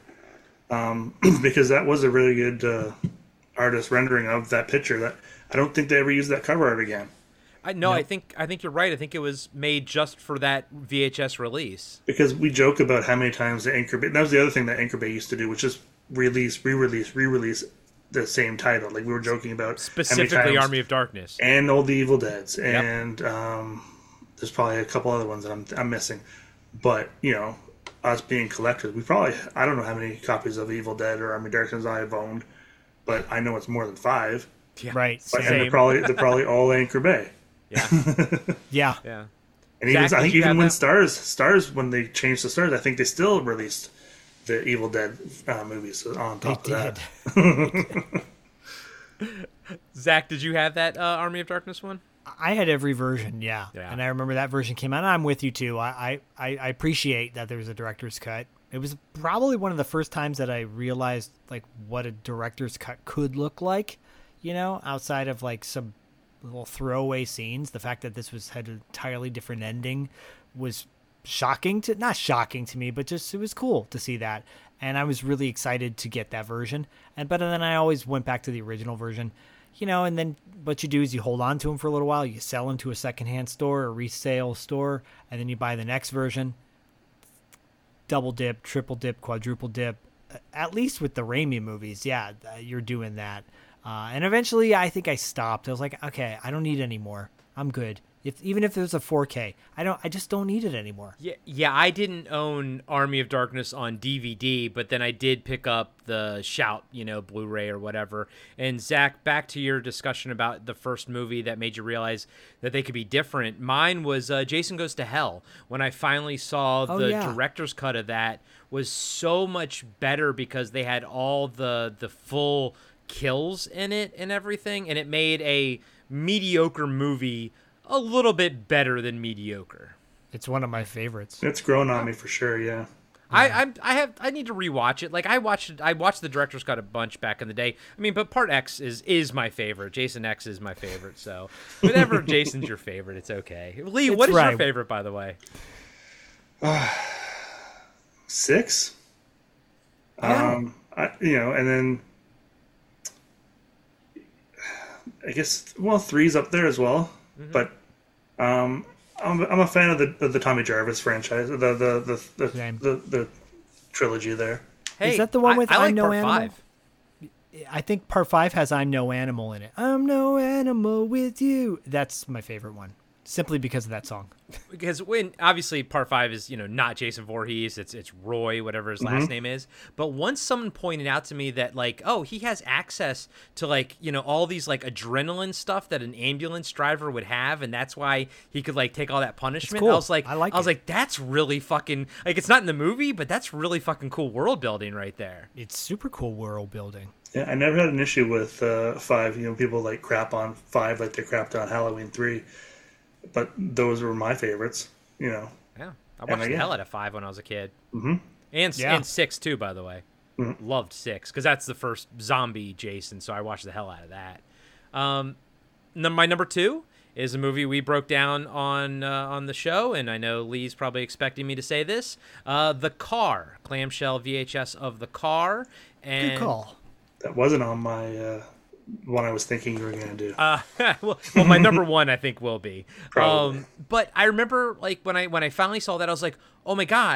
um, because that was a really good uh, artist rendering of that picture. That I don't think they ever used that cover art again. I no, nope. I think I think you're right. I think it was made just for that V H S release. Because we joke about how many times the Anchor Bay. That was the other thing that Anchor Bay used to do, which is release, re-release, re-release the same title. Like we were joking about specifically Army of Darkness and all the Evil Deads, and yep. um, there's probably a couple other ones that I'm I'm missing. But you know, us being collectors, we probably I don't know how many copies of Evil Dead or Army of Darkness I have owned, but I know it's more than five. Yeah. Right. But, and they're probably they're probably all Anchor Bay. Yeah. yeah. Yeah. And even, Zach, I think even when that? Stars, Stars, when they changed the Stars, I think they still released the Evil Dead uh, movies on top they of did. that. Zach, did you have that uh, Army of Darkness one? I had every version, yeah. yeah. And I remember that version came out, and I'm with you, too. I, I, I appreciate that there was a director's cut. It was probably one of the first times that I realized, like, what a director's cut could look like, you know, outside of, like, some little throwaway scenes. The fact that this was had an entirely different ending was shocking to not shocking to me, but just it was cool to see that, and I was really excited to get that version. And but then I always went back to the original version, you know. And then what you do is you hold on to them for a little while, you sell them to a secondhand store or resale store, and then you buy the next version. Double dip, triple dip, quadruple dip. At least with the Raimi movies, yeah, you're doing that. Uh, and eventually, I think I stopped. I was like, okay, I don't need any more. I'm good. If even if there's a four K, I don't. I just don't need it anymore. Yeah, yeah. I didn't own Army of Darkness on D V D, but then I did pick up the Shout, you know, Blu-ray or whatever. And Zach, back to your discussion about the first movie that made you realize that they could be different. Mine was uh, Jason Goes to Hell. When I finally saw oh, the yeah. director's cut of that, was so much better because they had all the the full kills in it and everything, and it made a mediocre movie a little bit better than mediocre. It's one of my favorites. It's grown on me for sure. Yeah, I I, I have I need to rewatch it. Like I watched I watched the director's cut a bunch back in the day. I mean, but Part X is is my favorite. Jason X is my favorite. So whenever Jason's your favorite, it's okay. Lee, it's what is right. your favorite, by the way? Uh, six. Yeah. Um, I, you know, and then. I guess well, three's up there as well, mm-hmm. but um, I'm I'm a fan of the of the Tommy Jarvis franchise, the the the the, the, the, the trilogy there. Hey, is that the one with I, I I'm like No part Animal? Five. I think part five has I'm No Animal in it. I'm no animal with you. That's my favorite one, simply because of that song. Because when obviously part five is, you know, not Jason Voorhees, it's it's Roy, whatever his last mm-hmm. name is. But once someone pointed out to me that like, oh, he has access to like, you know, all these like adrenaline stuff that an ambulance driver would have, and that's why he could like take all that punishment. Cool. I was like, I, like I was it. like, that's really fucking like it's not in the movie, but that's really fucking cool world building right there. It's super cool world building. Yeah, I never had an issue with uh, five. You know, people like crap on five like they crapped on Halloween three. But those were my favorites, you know. Yeah, I watched and, the yeah. hell out of five when I was a kid, mm-hmm. and yeah. and six too, by the way. Mm-hmm. Loved six because that's the first zombie Jason, so I watched the hell out of that. Um, no, my number two is a movie we broke down on uh, on the show, and I know Lee's probably expecting me to say this. Uh, The Car, clamshell V H S of The Car, and good call. That wasn't on my. Uh... one I was thinking you were going to do. Uh, well, well, my number one I think will be. Probably. Um, but I remember like when I when I finally saw that, I was like, oh my god,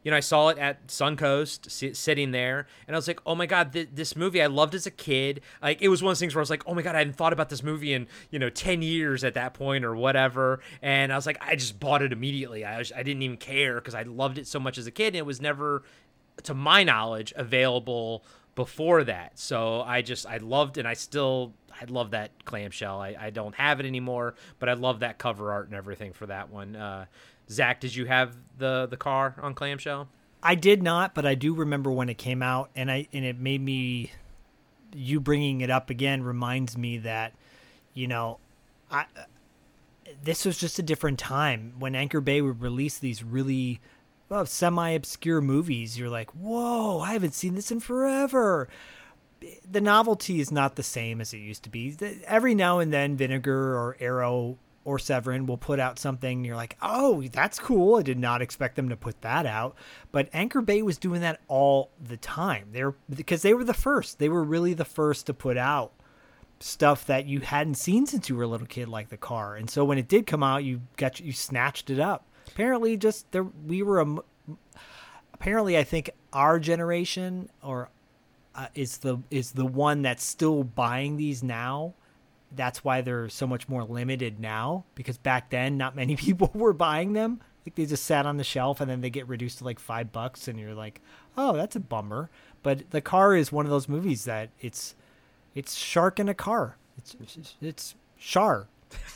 you know, I saw it at Suncoast, si- sitting there, and I was like, oh my God, th- this movie I loved as a kid. Like, it was one of those things where I was like, oh my God, I hadn't thought about this movie in, you know, ten years at that point or whatever. And I was like, I just bought it immediately. I, was, I didn't even care because I loved it so much as a kid, and it was never, to my knowledge, available before that. So I just, I loved, and I still, I love that clamshell. I, I don't have it anymore, but I love that cover art and everything for that one. Uh, Zach, did you have the the car on clamshell? I did not, but I do remember when it came out, and I and it made me. You bringing it up again reminds me that, you know, I. This was just a different time when Anchor Bay would release these really, well, semi-obscure movies. You're like, whoa, I haven't seen this in forever. The novelty is not the same as it used to be. Every now and then, Vinegar or Arrow or Severin will put out something and you're like, oh, that's cool. I did not expect them to put that out. But Anchor Bay was doing that all the time. They were, because they were the first. They were really the first to put out stuff that you hadn't seen since you were a little kid, like the car. And so when it did come out, you got you snatched it up. Apparently, just there we were a. Apparently, I think our generation or uh, is the is the one that's still buying these now. That's why they're so much more limited now, because back then not many people were buying them. Like they just sat on the shelf and then they get reduced to like five bucks and you're like, oh, that's a bummer. But The Car is one of those movies that it's it's shark in a car. It's it's, it's Char.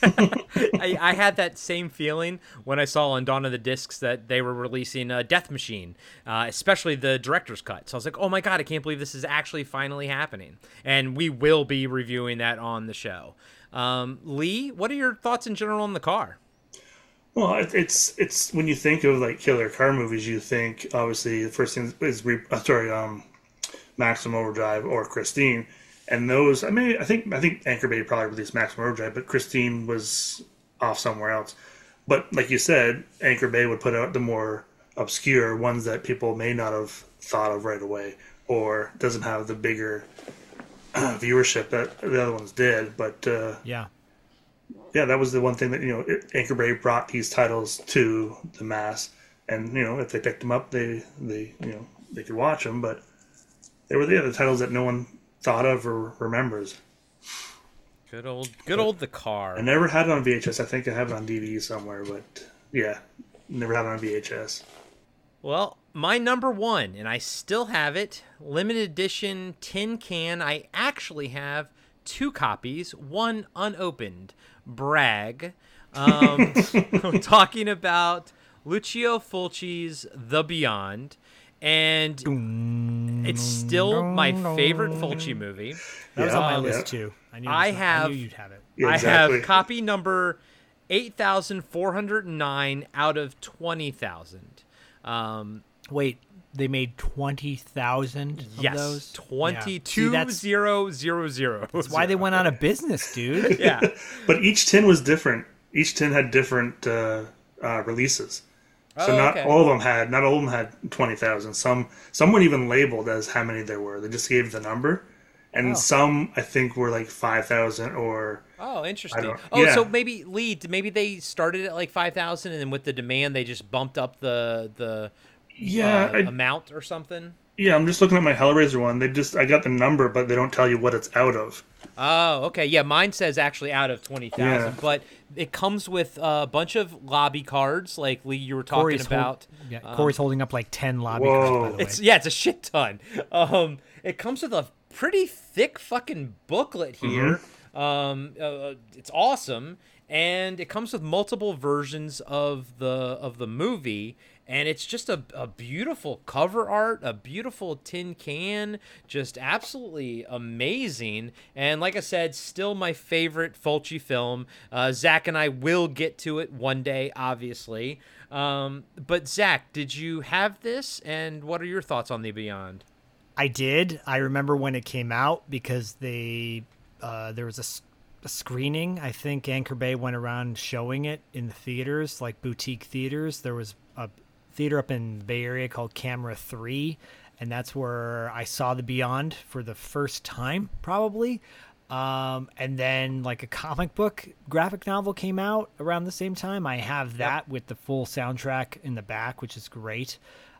I, I had that same feeling when I saw on Dawn of the Discs that they were releasing uh, Death Machine, uh, especially the director's cut. So I was like, oh my God, I can't believe this is actually finally happening. And we will be reviewing that on the show. Um, Lee, what are your thoughts in general on The Car? Well, it, it's it's when you think of like killer car movies, you think obviously the first thing is re- uh, sorry, um, Maximum Overdrive or Christine. And those, I mean, I think I think Anchor Bay probably released Maximum Overdrive, but Christine was off somewhere else. But like you said, Anchor Bay would put out the more obscure ones that people may not have thought of right away, or doesn't have the bigger uh, viewership that the other ones did. But uh, yeah, yeah, that was the one thing that, you know, Anchor Bay brought these titles to the mass, and you know, if they picked them up, they they you know they could watch them. But they were the other titles that no one thought of or remembers. Good old, good old The Car. I never had it on V H S. I think I have it on D V D somewhere, but yeah, never had it on V H S. Well, my number one, and I still have it, limited edition tin can. I actually have two copies, one unopened. Brag. Um, I'm talking about Lucio Fulci's The Beyond. And it's still my favorite Fulci movie. That was on my um, list too. I knew, I was, have, I knew you'd have it. Yeah, I exactly. have copy number eight thousand four hundred nine out of twenty thousand. Um, Wait, they made twenty thousand of yes, those? twenty-two yeah. zero zero zero. That's why they went out of business, dude. Yeah. But each tin was different. Each tin had different uh, uh, releases. So Oh, not okay. all of them had, not all of them had twenty thousand. Some, some weren't even labeled as how many there were. They just gave the number. And Oh. some, I think, were like five thousand or... Oh, interesting. don't- Oh, yeah. so maybe Lee, maybe they started at like five thousand, and then with the demand, they just bumped up the the Yeah, uh, I- amount or something. Yeah, I'm just looking at my Hellraiser one. They just, I got the number, but they don't tell you what it's out of. Oh, okay. Yeah, mine says actually out of twenty thousand, Yeah. but it comes with a bunch of lobby cards, like Lee, you were talking Corey's hold- about. yeah, Um, Corey's holding up like ten lobby Whoa. cards, by the way. It's yeah, it's a shit ton. Um, it comes with a pretty thick fucking booklet here. Um, uh, it's awesome, and it comes with multiple versions of the of the movie, and it's just a, a beautiful cover art, a beautiful tin can, just absolutely amazing. And like I said, still my favorite Fulci film. Uh, Zach and I will get to it one day, obviously. Um, but Zach, did you have this, and what are your thoughts on The Beyond? I did. I remember when it came out because they uh, there was a, s- a screening. I think Anchor Bay went around showing it in the theaters, like boutique theaters. There was a theater up in the Bay Area called Camera three, and that's where I saw The Beyond for the first time, probably. Um, and then like a comic book graphic novel came out around the same time. I have that with the full soundtrack in the back, which is great.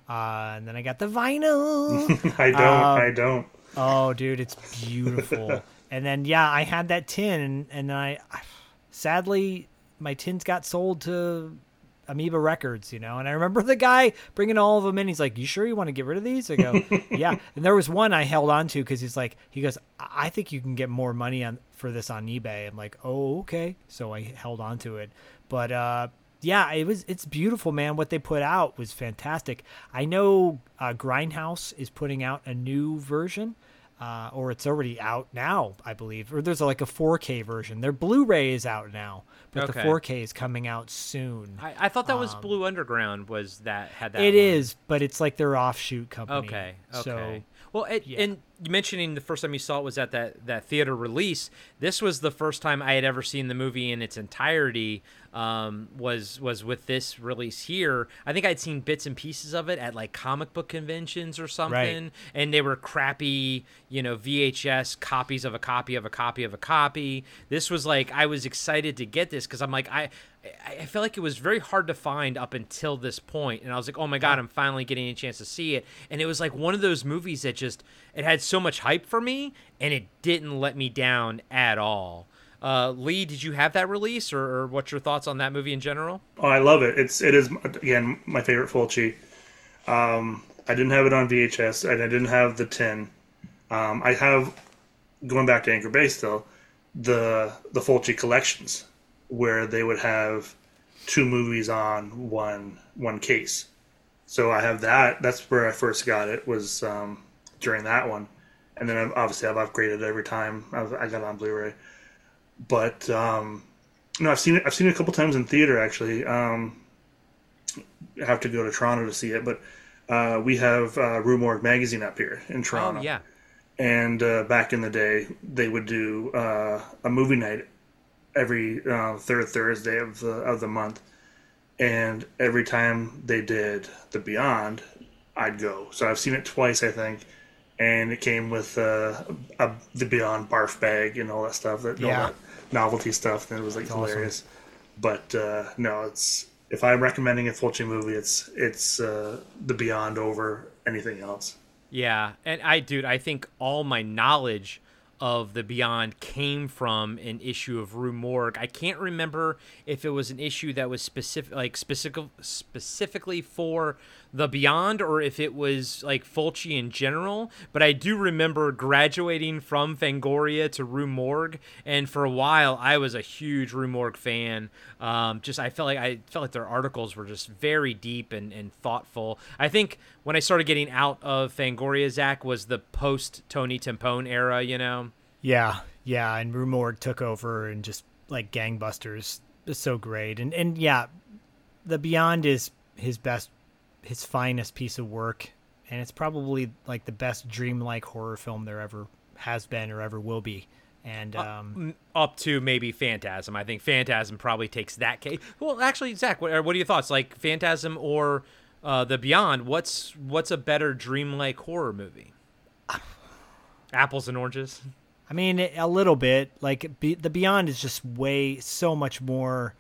Uh, and then I got the vinyl. I don't. Um, I don't. Oh, dude, it's beautiful. And then, yeah, I had that tin, and, and I, sadly, my tins got sold to Amoeba Records, you know, and I remember the guy bringing all of them in. He's like, you sure you want to get rid of these? I go, yeah. And there was one I held on to because he's like, he goes, I think you can get more money on for this on eBay. I'm like, oh, okay. So I held on to it. But, uh, yeah, it was, it's beautiful, man. What they put out was fantastic. I know uh, Grindhouse is putting out a new version. Uh, or it's already out now, I believe. Or there's like a four K version. Their Blu-ray is out now, but Okay. the four K is coming out soon. I, I thought that was Um, Blue Underground was that had that. It one. is, but it's like their offshoot company. Okay. Okay. So, well, it, yeah. and you mentioning the first time you saw it was at that that theater release. This was the first time I had ever seen the movie in its entirety. Um, was was with this release here. I think I'd seen bits and pieces of it at like comic book conventions or something, Right. and they were crappy, you know, V H S copies of a copy of a copy of a copy. This was like I was excited to get this because I'm like I. I felt like it was very hard to find up until this point, and I was like, "Oh my god, I'm finally getting a chance to see it." And it was like one of those movies that just it had so much hype for me, and it didn't let me down at all. Uh, Lee, did you have that release, or, or what's your thoughts on that movie in general? Oh, I love it. It's it is again my favorite Fulci. Um, I didn't have it on V H S, and I didn't have the tin. Um, I have going back to Anchor Bay still the the Fulci collections, where they would have two movies on one one case. So I have that. That's where I first got it, was um, during that one. And then I've, obviously I've upgraded every time I've, I got it on Blu-ray. But um, no, I've seen it. I've seen it a couple times in theater actually. Um, I have to go to Toronto to see it, but uh, we have uh, Rue Morgue magazine up here in Toronto. Oh yeah. And uh, back in the day, they would do uh, a movie night every uh, third Thursday of the of the month, and every time they did The Beyond, I'd go. So I've seen it twice, I think, and it came with uh, a The Beyond barf bag and all that stuff, that, all Yeah. that novelty stuff, and it was like That's awesome. hilarious. But uh, no, it's if I'm recommending a Fulci movie, it's it's uh, The Beyond over anything else. Yeah, and I, dude, I think all my knowledge of The Beyond came from an issue of Rue Morgue. I can't remember if it was an issue that was specific, like specific, specifically for The Beyond, or if it was like Fulci in general. But I do remember graduating from Fangoria to Rue Morgue, and for a while I was a huge Rue Morgue fan. Um, just I felt like I felt like their articles were just very deep and, and thoughtful. I think when I started getting out of Fangoria, Zach, was the post Tony Timpone era, you know. Yeah, yeah, and Rue Morgue took over and just like gangbusters. It's so great, and and yeah, The Beyond is his best, his finest piece of work, and it's probably like the best dreamlike horror film there ever has been or ever will be. And um, uh, up to maybe Phantasm. I think Phantasm probably takes that case. Well, actually, Zach, what are, what are your thoughts? Like Phantasm or uh, The Beyond? What's what's a better dreamlike horror movie? Apples and oranges. I mean, a little bit. Like be, The Beyond is just way so much more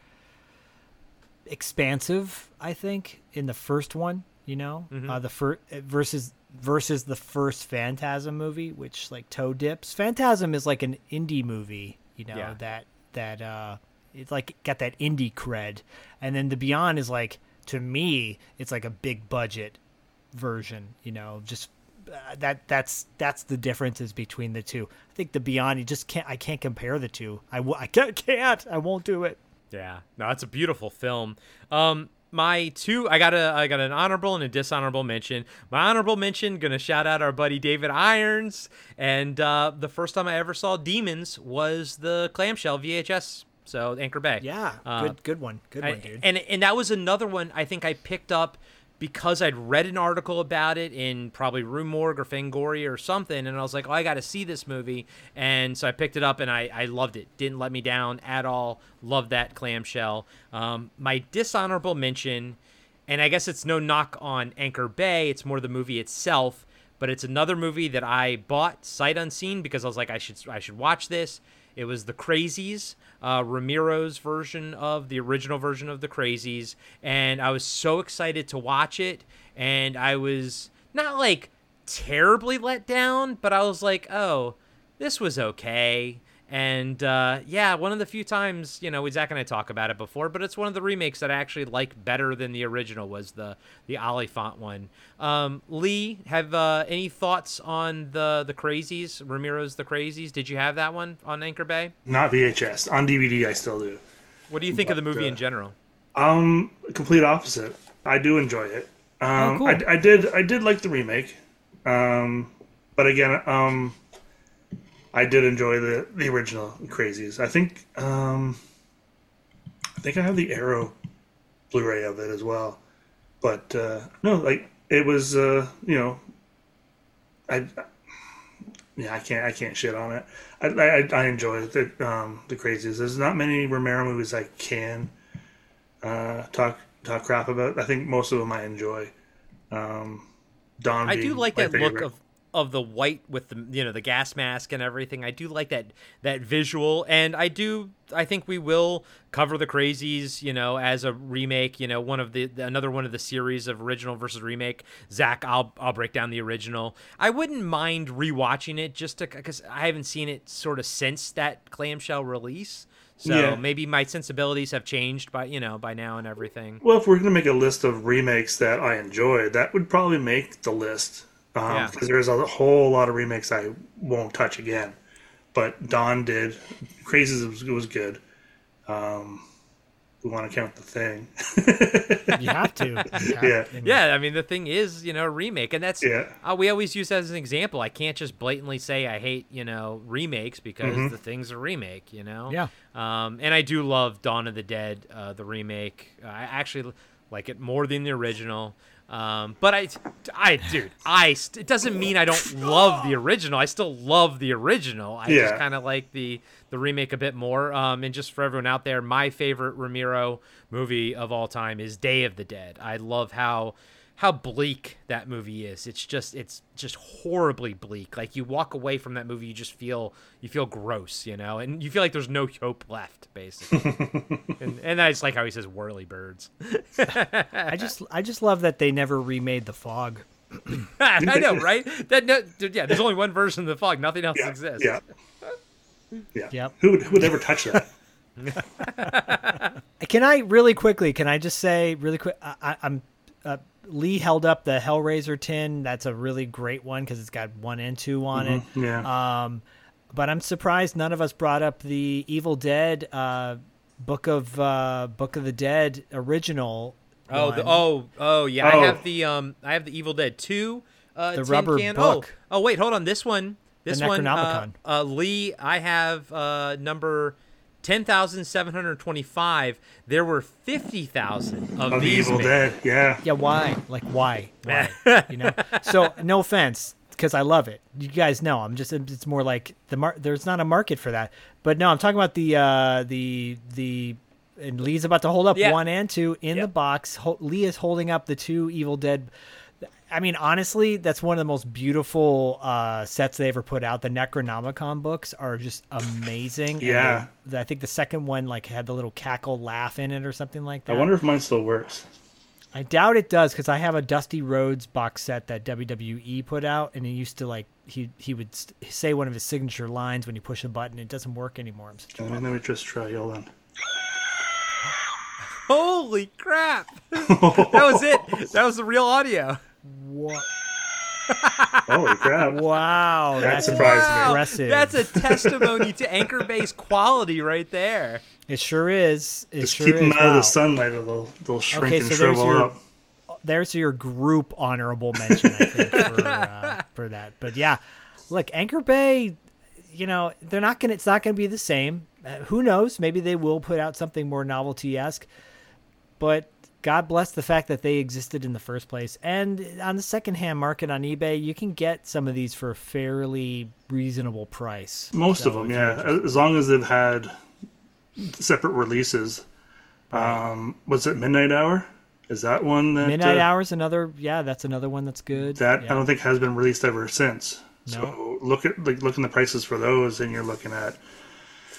expansive, I think, in the first one. You know, Mhm. uh, the first versus versus the first Phantasm movie, which like toe dips. Phantasm is like an indie movie. You know Yeah. that that uh, it's like got that indie cred, and then The Beyond is like, to me, it's like a big budget version. You know, just. Uh, that that's that's the differences between the two. I think The Beyond, you just can't. I can't compare the two. I, w- I can't, can't. I won't do it. Yeah, no, it's a beautiful film. Um, my two, I got a, I got an honorable and a dishonorable mention. My honorable mention, gonna shout out our buddy David Irons. And uh, the first time I ever saw Demons was the clamshell V H S. So Anchor Bay. Yeah, Uh, good good one, good I- one, dude. And and that was another one I think I picked up because I'd read an article about it in probably Rue Morgue or Fangoria or something, and I was like, oh, I got to see this movie. And so I picked it up, and I, I loved it. Didn't let me down at all. Loved that clamshell. Um, my dishonorable mention, and I guess it's no knock on Anchor Bay, it's more the movie itself, but it's another movie that I bought sight unseen because I was like, I should I should watch this. It was The Crazies, uh, Ramiro's version of the original version of The Crazies, and I was so excited to watch it, and I was not like terribly let down, but I was like, oh, this was okay. And uh, yeah, one of the few times, you know, Zach and I talk about it before, but it's one of the remakes that I actually like better than the original was the the Oliphant one. Um, Lee, have uh, any thoughts on the the Crazies, Ramiro's The Crazies? Did you have that one on Anchor Bay? Not V H S. On D V D, I still do. What do you think but, of the movie uh, in general? Um, complete opposite. I do enjoy it. Um, oh, cool. I, I did. I did like the remake. Um, but again, um. I did enjoy the, the original Crazies. I think um, I think I have the Arrow Blu-ray of it as well. But uh, no, like it was, uh, you know, I yeah, I can't I can't shit on it. I I, I enjoyed the um, the Crazies. There's not many Romero movies I can uh, talk talk crap about. I think most of them I enjoy. Um, Don, I do like that favorite. look of. of the white with the, you know, the gas mask and everything. I do like that that visual, and I do I think we will cover the Crazies, you know, as a remake, you know, one of the another one of the series of original versus remake. Zach, I'll I'll break down the original. I wouldn't mind rewatching it just to, because I haven't seen it sort of since that clamshell release. So yeah. maybe my sensibilities have changed by, you know, by now and everything. Well, if we're going to make a list of remakes that I enjoyed, that would probably make the list. Um, Yeah. because there's a whole lot of remakes I won't touch again. But Dawn did. Crazies was, was good. Um, we want to count The Thing. You have to. You have, Yeah. I mean, Yeah, I mean, the thing is, you know, a remake, and that's, Yeah. uh, we always use that as an example. I can't just blatantly say I hate, you know, remakes because Mhm. The Thing's a remake, you know? Yeah. Um, and I do love Dawn of the Dead, uh, the remake. Uh, I actually like it more than the original. Um, but I, I, dude, I, st- it doesn't mean I don't love the original. I still love the original. I Yeah. just kind of like the, the remake a bit more. Um, and just for everyone out there, my favorite Ramiro movie of all time is Day of the Dead. I love how, how bleak that movie is. It's just, it's just horribly bleak. Like you walk away from that movie, you just feel, you feel gross, you know, and you feel like there's no hope left, basically. and, and I just like how he says whirly birds. I just I just love that they never remade The Fog. I know, right? That no, dude, yeah. There's only one version of The Fog. Nothing else Yeah. exists. Yeah. Yeah. Yep. Who would, who would ever touch that? Can I really quickly? Can I just say really quick? I, I, I'm uh, Lee held up the Hellraiser tin. That's a really great one because it's got one and two on Mhm, it. yeah. Um, but I'm surprised none of us brought up the Evil Dead uh, Book of uh, Book of the Dead original. Oh, one. the, oh, oh, yeah. Oh. I have the um, I have the Evil Dead two. Uh, The tin rubber can. book. Oh, oh, wait, hold on. This one, this one, uh, Necronomicon. uh, Lee. I have uh, number ten thousand seven hundred twenty-five. There were fifty thousand of Of these. Evil made. Dead, yeah. Yeah, why? Like why? Why? You know. So no offense, because I love it. You guys know I'm just. It's more like the mar- There's not a market for that. But no, I'm talking about the uh, the the. And Lee's about to hold up Yeah. one and two in Yep. the box. Ho- Lee is holding up the two Evil Dead. I mean, honestly, that's one of the most beautiful uh, sets they ever put out. The Necronomicon books are just amazing. And Yeah. the- the- I think the second one like had the little cackle laugh in it or something like that. I wonder if mine still works. I doubt it does because I have a Dusty Rhodes box set that W W E put out, and he used to like he he would st- say one of his signature lines when you push a button. It doesn't work anymore. I'm such a Let me, let me just try. Hold on. Holy crap! That was it. That was the real audio. What? Holy crap. Wow, That that's surprised me. impressive. That's a testimony to Anchor Bay's quality right there. It sure is. It Just sure keep them is. out of Wow. the sunlight or they'll, they'll shrink Okay, and so there's shrivel your up. there's your group honorable mention, I think, for uh, for that. But yeah, look, Anchor Bay, you know, they're not gonna. It's not gonna be the same. Uh, who knows? Maybe they will put out something more novelty-esque. But God bless the fact that they existed in the first place. And on the secondhand market on eBay, you can get some of these for a fairly reasonable price. Most So of them, if yeah. you're- As long as they've had separate releases. Um, was it Midnight Hour? Is that one that Midnight uh, Hour's another. Yeah, that's another one that's good. that yeah. I don't think has been released ever since. No. So look at like look in the prices for those, and you're looking at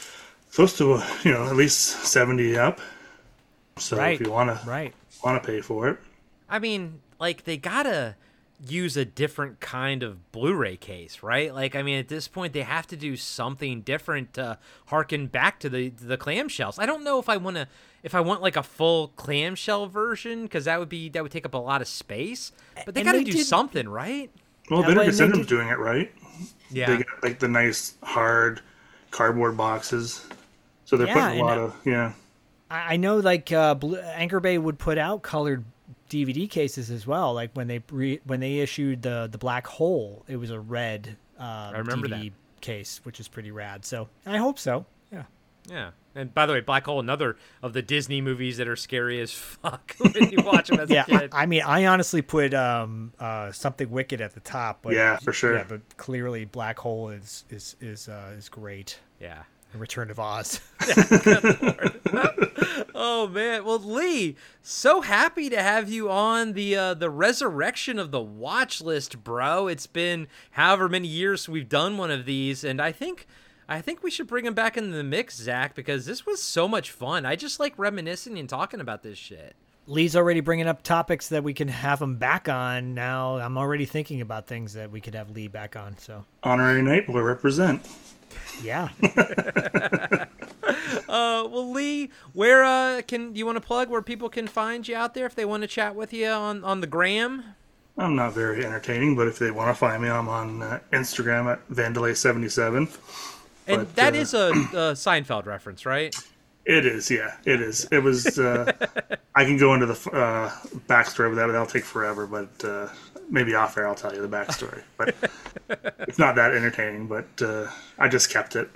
close to, you know, at least seventy up. So right. if you want to right. want to pay for it. I mean, like, they gotta use a different kind of Blu-ray case, right? Like, I mean, at this point, they have to do something different to harken back to the the clamshells. I don't know if I want to, if I want like a full clamshell version, because that would be that would take up a lot of space. But they got to do did... something, right? Well, Vinegar yeah, Syndrome's did... doing it right. Yeah, they got like the nice hard cardboard boxes, so they're yeah, putting a lot of yeah. I know, like uh, Blue, Anchor Bay would put out colored D V D cases as well. Like when they re, when they issued the the Black Hole, it was a red uh, I remember D V D that. case, which is pretty rad. So I hope so. Yeah. Yeah. And by the way, Black Hole, another of the Disney movies that are scary as fuck when you watch them as yeah, a kid. I, I mean, I honestly put um, uh, Something Wicked at the top. But, yeah, for sure. Yeah, but clearly Black Hole is is is uh, is great. Yeah. And Return of Oz. Good Lord. Oh man, well Lee, so happy to have you on the uh, the resurrection of the watch list, bro. It's been however many years we've done one of these, and I think I think we should bring him back into the mix, Zach, because this was so much fun. I just like reminiscing and talking about this shit. Lee's already bringing up topics that we can have him back on. Now I'm already thinking about things that we could have Lee back on. So honorary night will represent. Yeah. uh, well, Lee, where uh, can you want to plug where people can find you out there if they want to chat with you on, on the gram? I'm not very entertaining, but if they want to find me, I'm on uh, Instagram at Vandelay seventy-seven. And but, that uh, is a, a Seinfeld reference, right? It is, yeah, it is. It was. Uh, I can go into the uh, backstory of that, but that'll take forever. But uh, maybe off air, I'll tell you the backstory. But it's not that entertaining. But uh, I just kept it.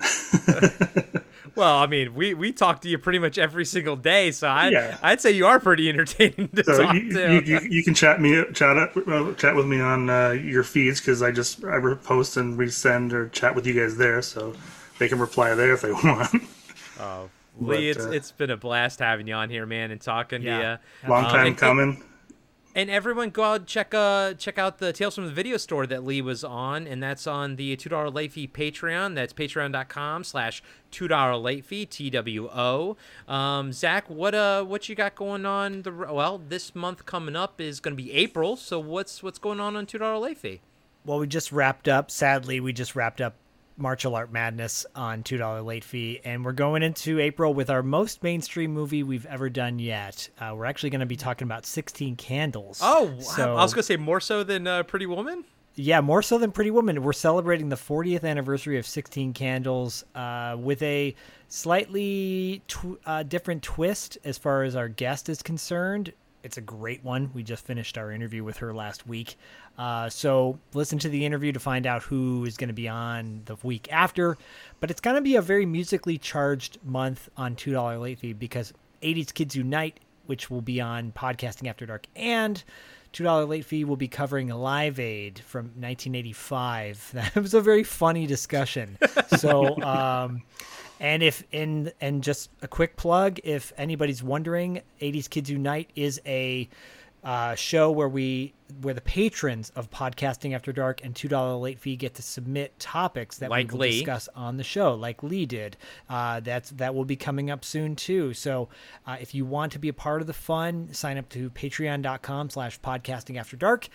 Well, I mean, we, we talk to you pretty much every single day, so I yeah. I'd say you are pretty entertaining to so talk you, to. You, you, you can chat me chat uh, chat with me on uh, your feeds because I just I post and resend or chat with you guys there, so they can reply there if they want. Oh. Lee, but, it's uh, it's been a blast having you on here, man, and talking yeah. to you. Long time um, and, coming. And, and everyone, go out and check uh check out the Tales from the Video Store that Lee was on, and that's on the two dollar late fee Patreon. That's patreon dot com slash two dollar late fee T W O. Um, Zach, what uh what you got going on? The well, this month coming up is going to be April. So what's what's going on on two dollar late fee? Well, we just wrapped up. Sadly, we just wrapped up Martial Art Madness on two dollar late fee, and we're going into April with our most mainstream movie we've ever done yet. Uh, we're actually going to be talking about sixteen Candles. Oh, so, I was going to say more so than uh, Pretty Woman? Yeah, more so than Pretty Woman. We're celebrating the fortieth anniversary of sixteen Candles uh, with a slightly tw- uh, different twist as far as our guest is concerned. It's a great one. We just finished our interview with her last week. Uh, so listen to the interview to find out who is going to be on the week after. But it's going to be a very musically charged month on two dollar late fee because eighties Kids Unite, which will be on Podcasting After Dark, and two dollar late fee will be covering Live Aid from nineteen eighty-five. That was a very funny discussion. So, um, and if in and just a quick plug, if anybody's wondering, eighties Kids Unite is a uh, show where we where the patrons of Podcasting After Dark and two dollar late fee get to submit topics that like we will Lee. discuss on the show, like Lee did. Uh, that's that will be coming up soon too. So uh, if you want to be a part of the fun, sign up to patreon dot com slash podcasting after dark.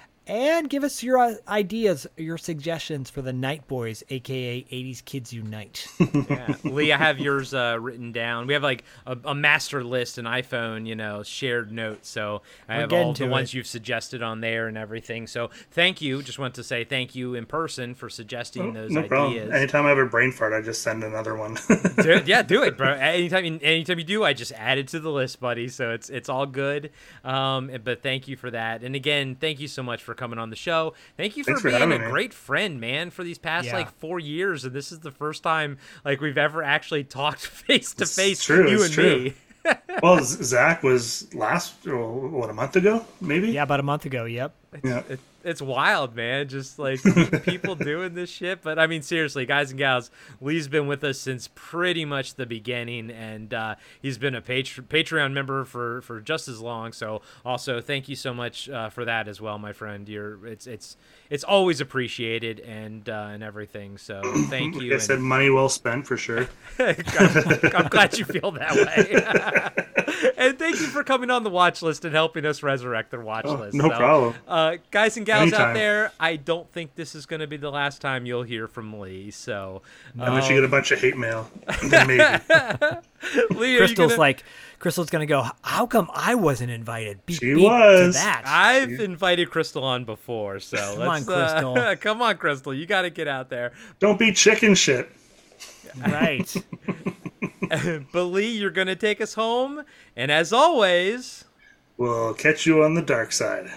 And give us your uh, ideas, your suggestions for the Night Boys, a k a. eighties Kids Unite. Yeah. Lee, I have yours uh, written down. We have like a, a master list, an iPhone, you know, shared notes. So I We're have all the it. ones you've suggested on there and everything. So thank you. Just want to say thank you in person for suggesting oh, those no ideas. Problem. Anytime I have a brain fart, I just send another one. do, yeah, do it, bro. Anytime, anytime you do, I just add it to the list, buddy. So it's it's all good. Um, but thank you for that. And again, thank you so much for coming on the show. Thank you for Thanks for being a me. great friend, man, for these past Yeah. like four years. And this is the first time like we've ever actually talked face to face, true, you it's and true. me. Well, Z- Zach was last, oh, what, a month ago, maybe? Yeah, about a month ago. Yep. Yeah. It, it's wild, man. Just like people doing this shit. But I mean, seriously, guys and gals, Lee's been with us since pretty much the beginning, and uh, he's been a Patre- Patreon member for, for just as long. So also, thank you so much uh, for that as well, my friend. You're it's it's it's always appreciated and uh, and everything. So thank you. Like I said, money well spent for sure. I'm, I'm glad you feel that way. And thank you for coming on the watch list and helping us resurrect the watch Oh, list. no So, problem. Uh, guys and gals Anytime. out there, I don't think this is going to be the last time you'll hear from Lee. So, Unless um, you get a bunch of hate mail, then maybe. Lee, are Crystal's you gonna... like, Crystal's gonna go. How come I wasn't invited? Beep, She beep to was. that. I've invited Crystal on before, so Come let's, on, Crystal. Uh, come on, Crystal. You got to get out there. Don't be chicken shit. Right. But Lee, you're going to take us home, and as always, We'll catch you on the dark side.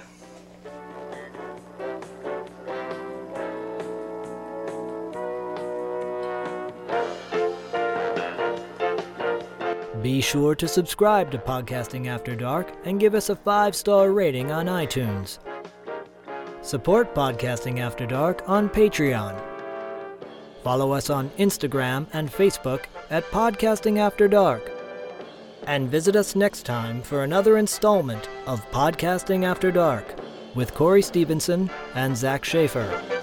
Be sure to subscribe to Podcasting After Dark and give us a five-star rating on iTunes. Support Podcasting After Dark on Patreon. Follow us on Instagram and Facebook at Podcasting After Dark. And visit us next time for another installment of Podcasting After Dark with Corey Stevenson and Zach Schaefer.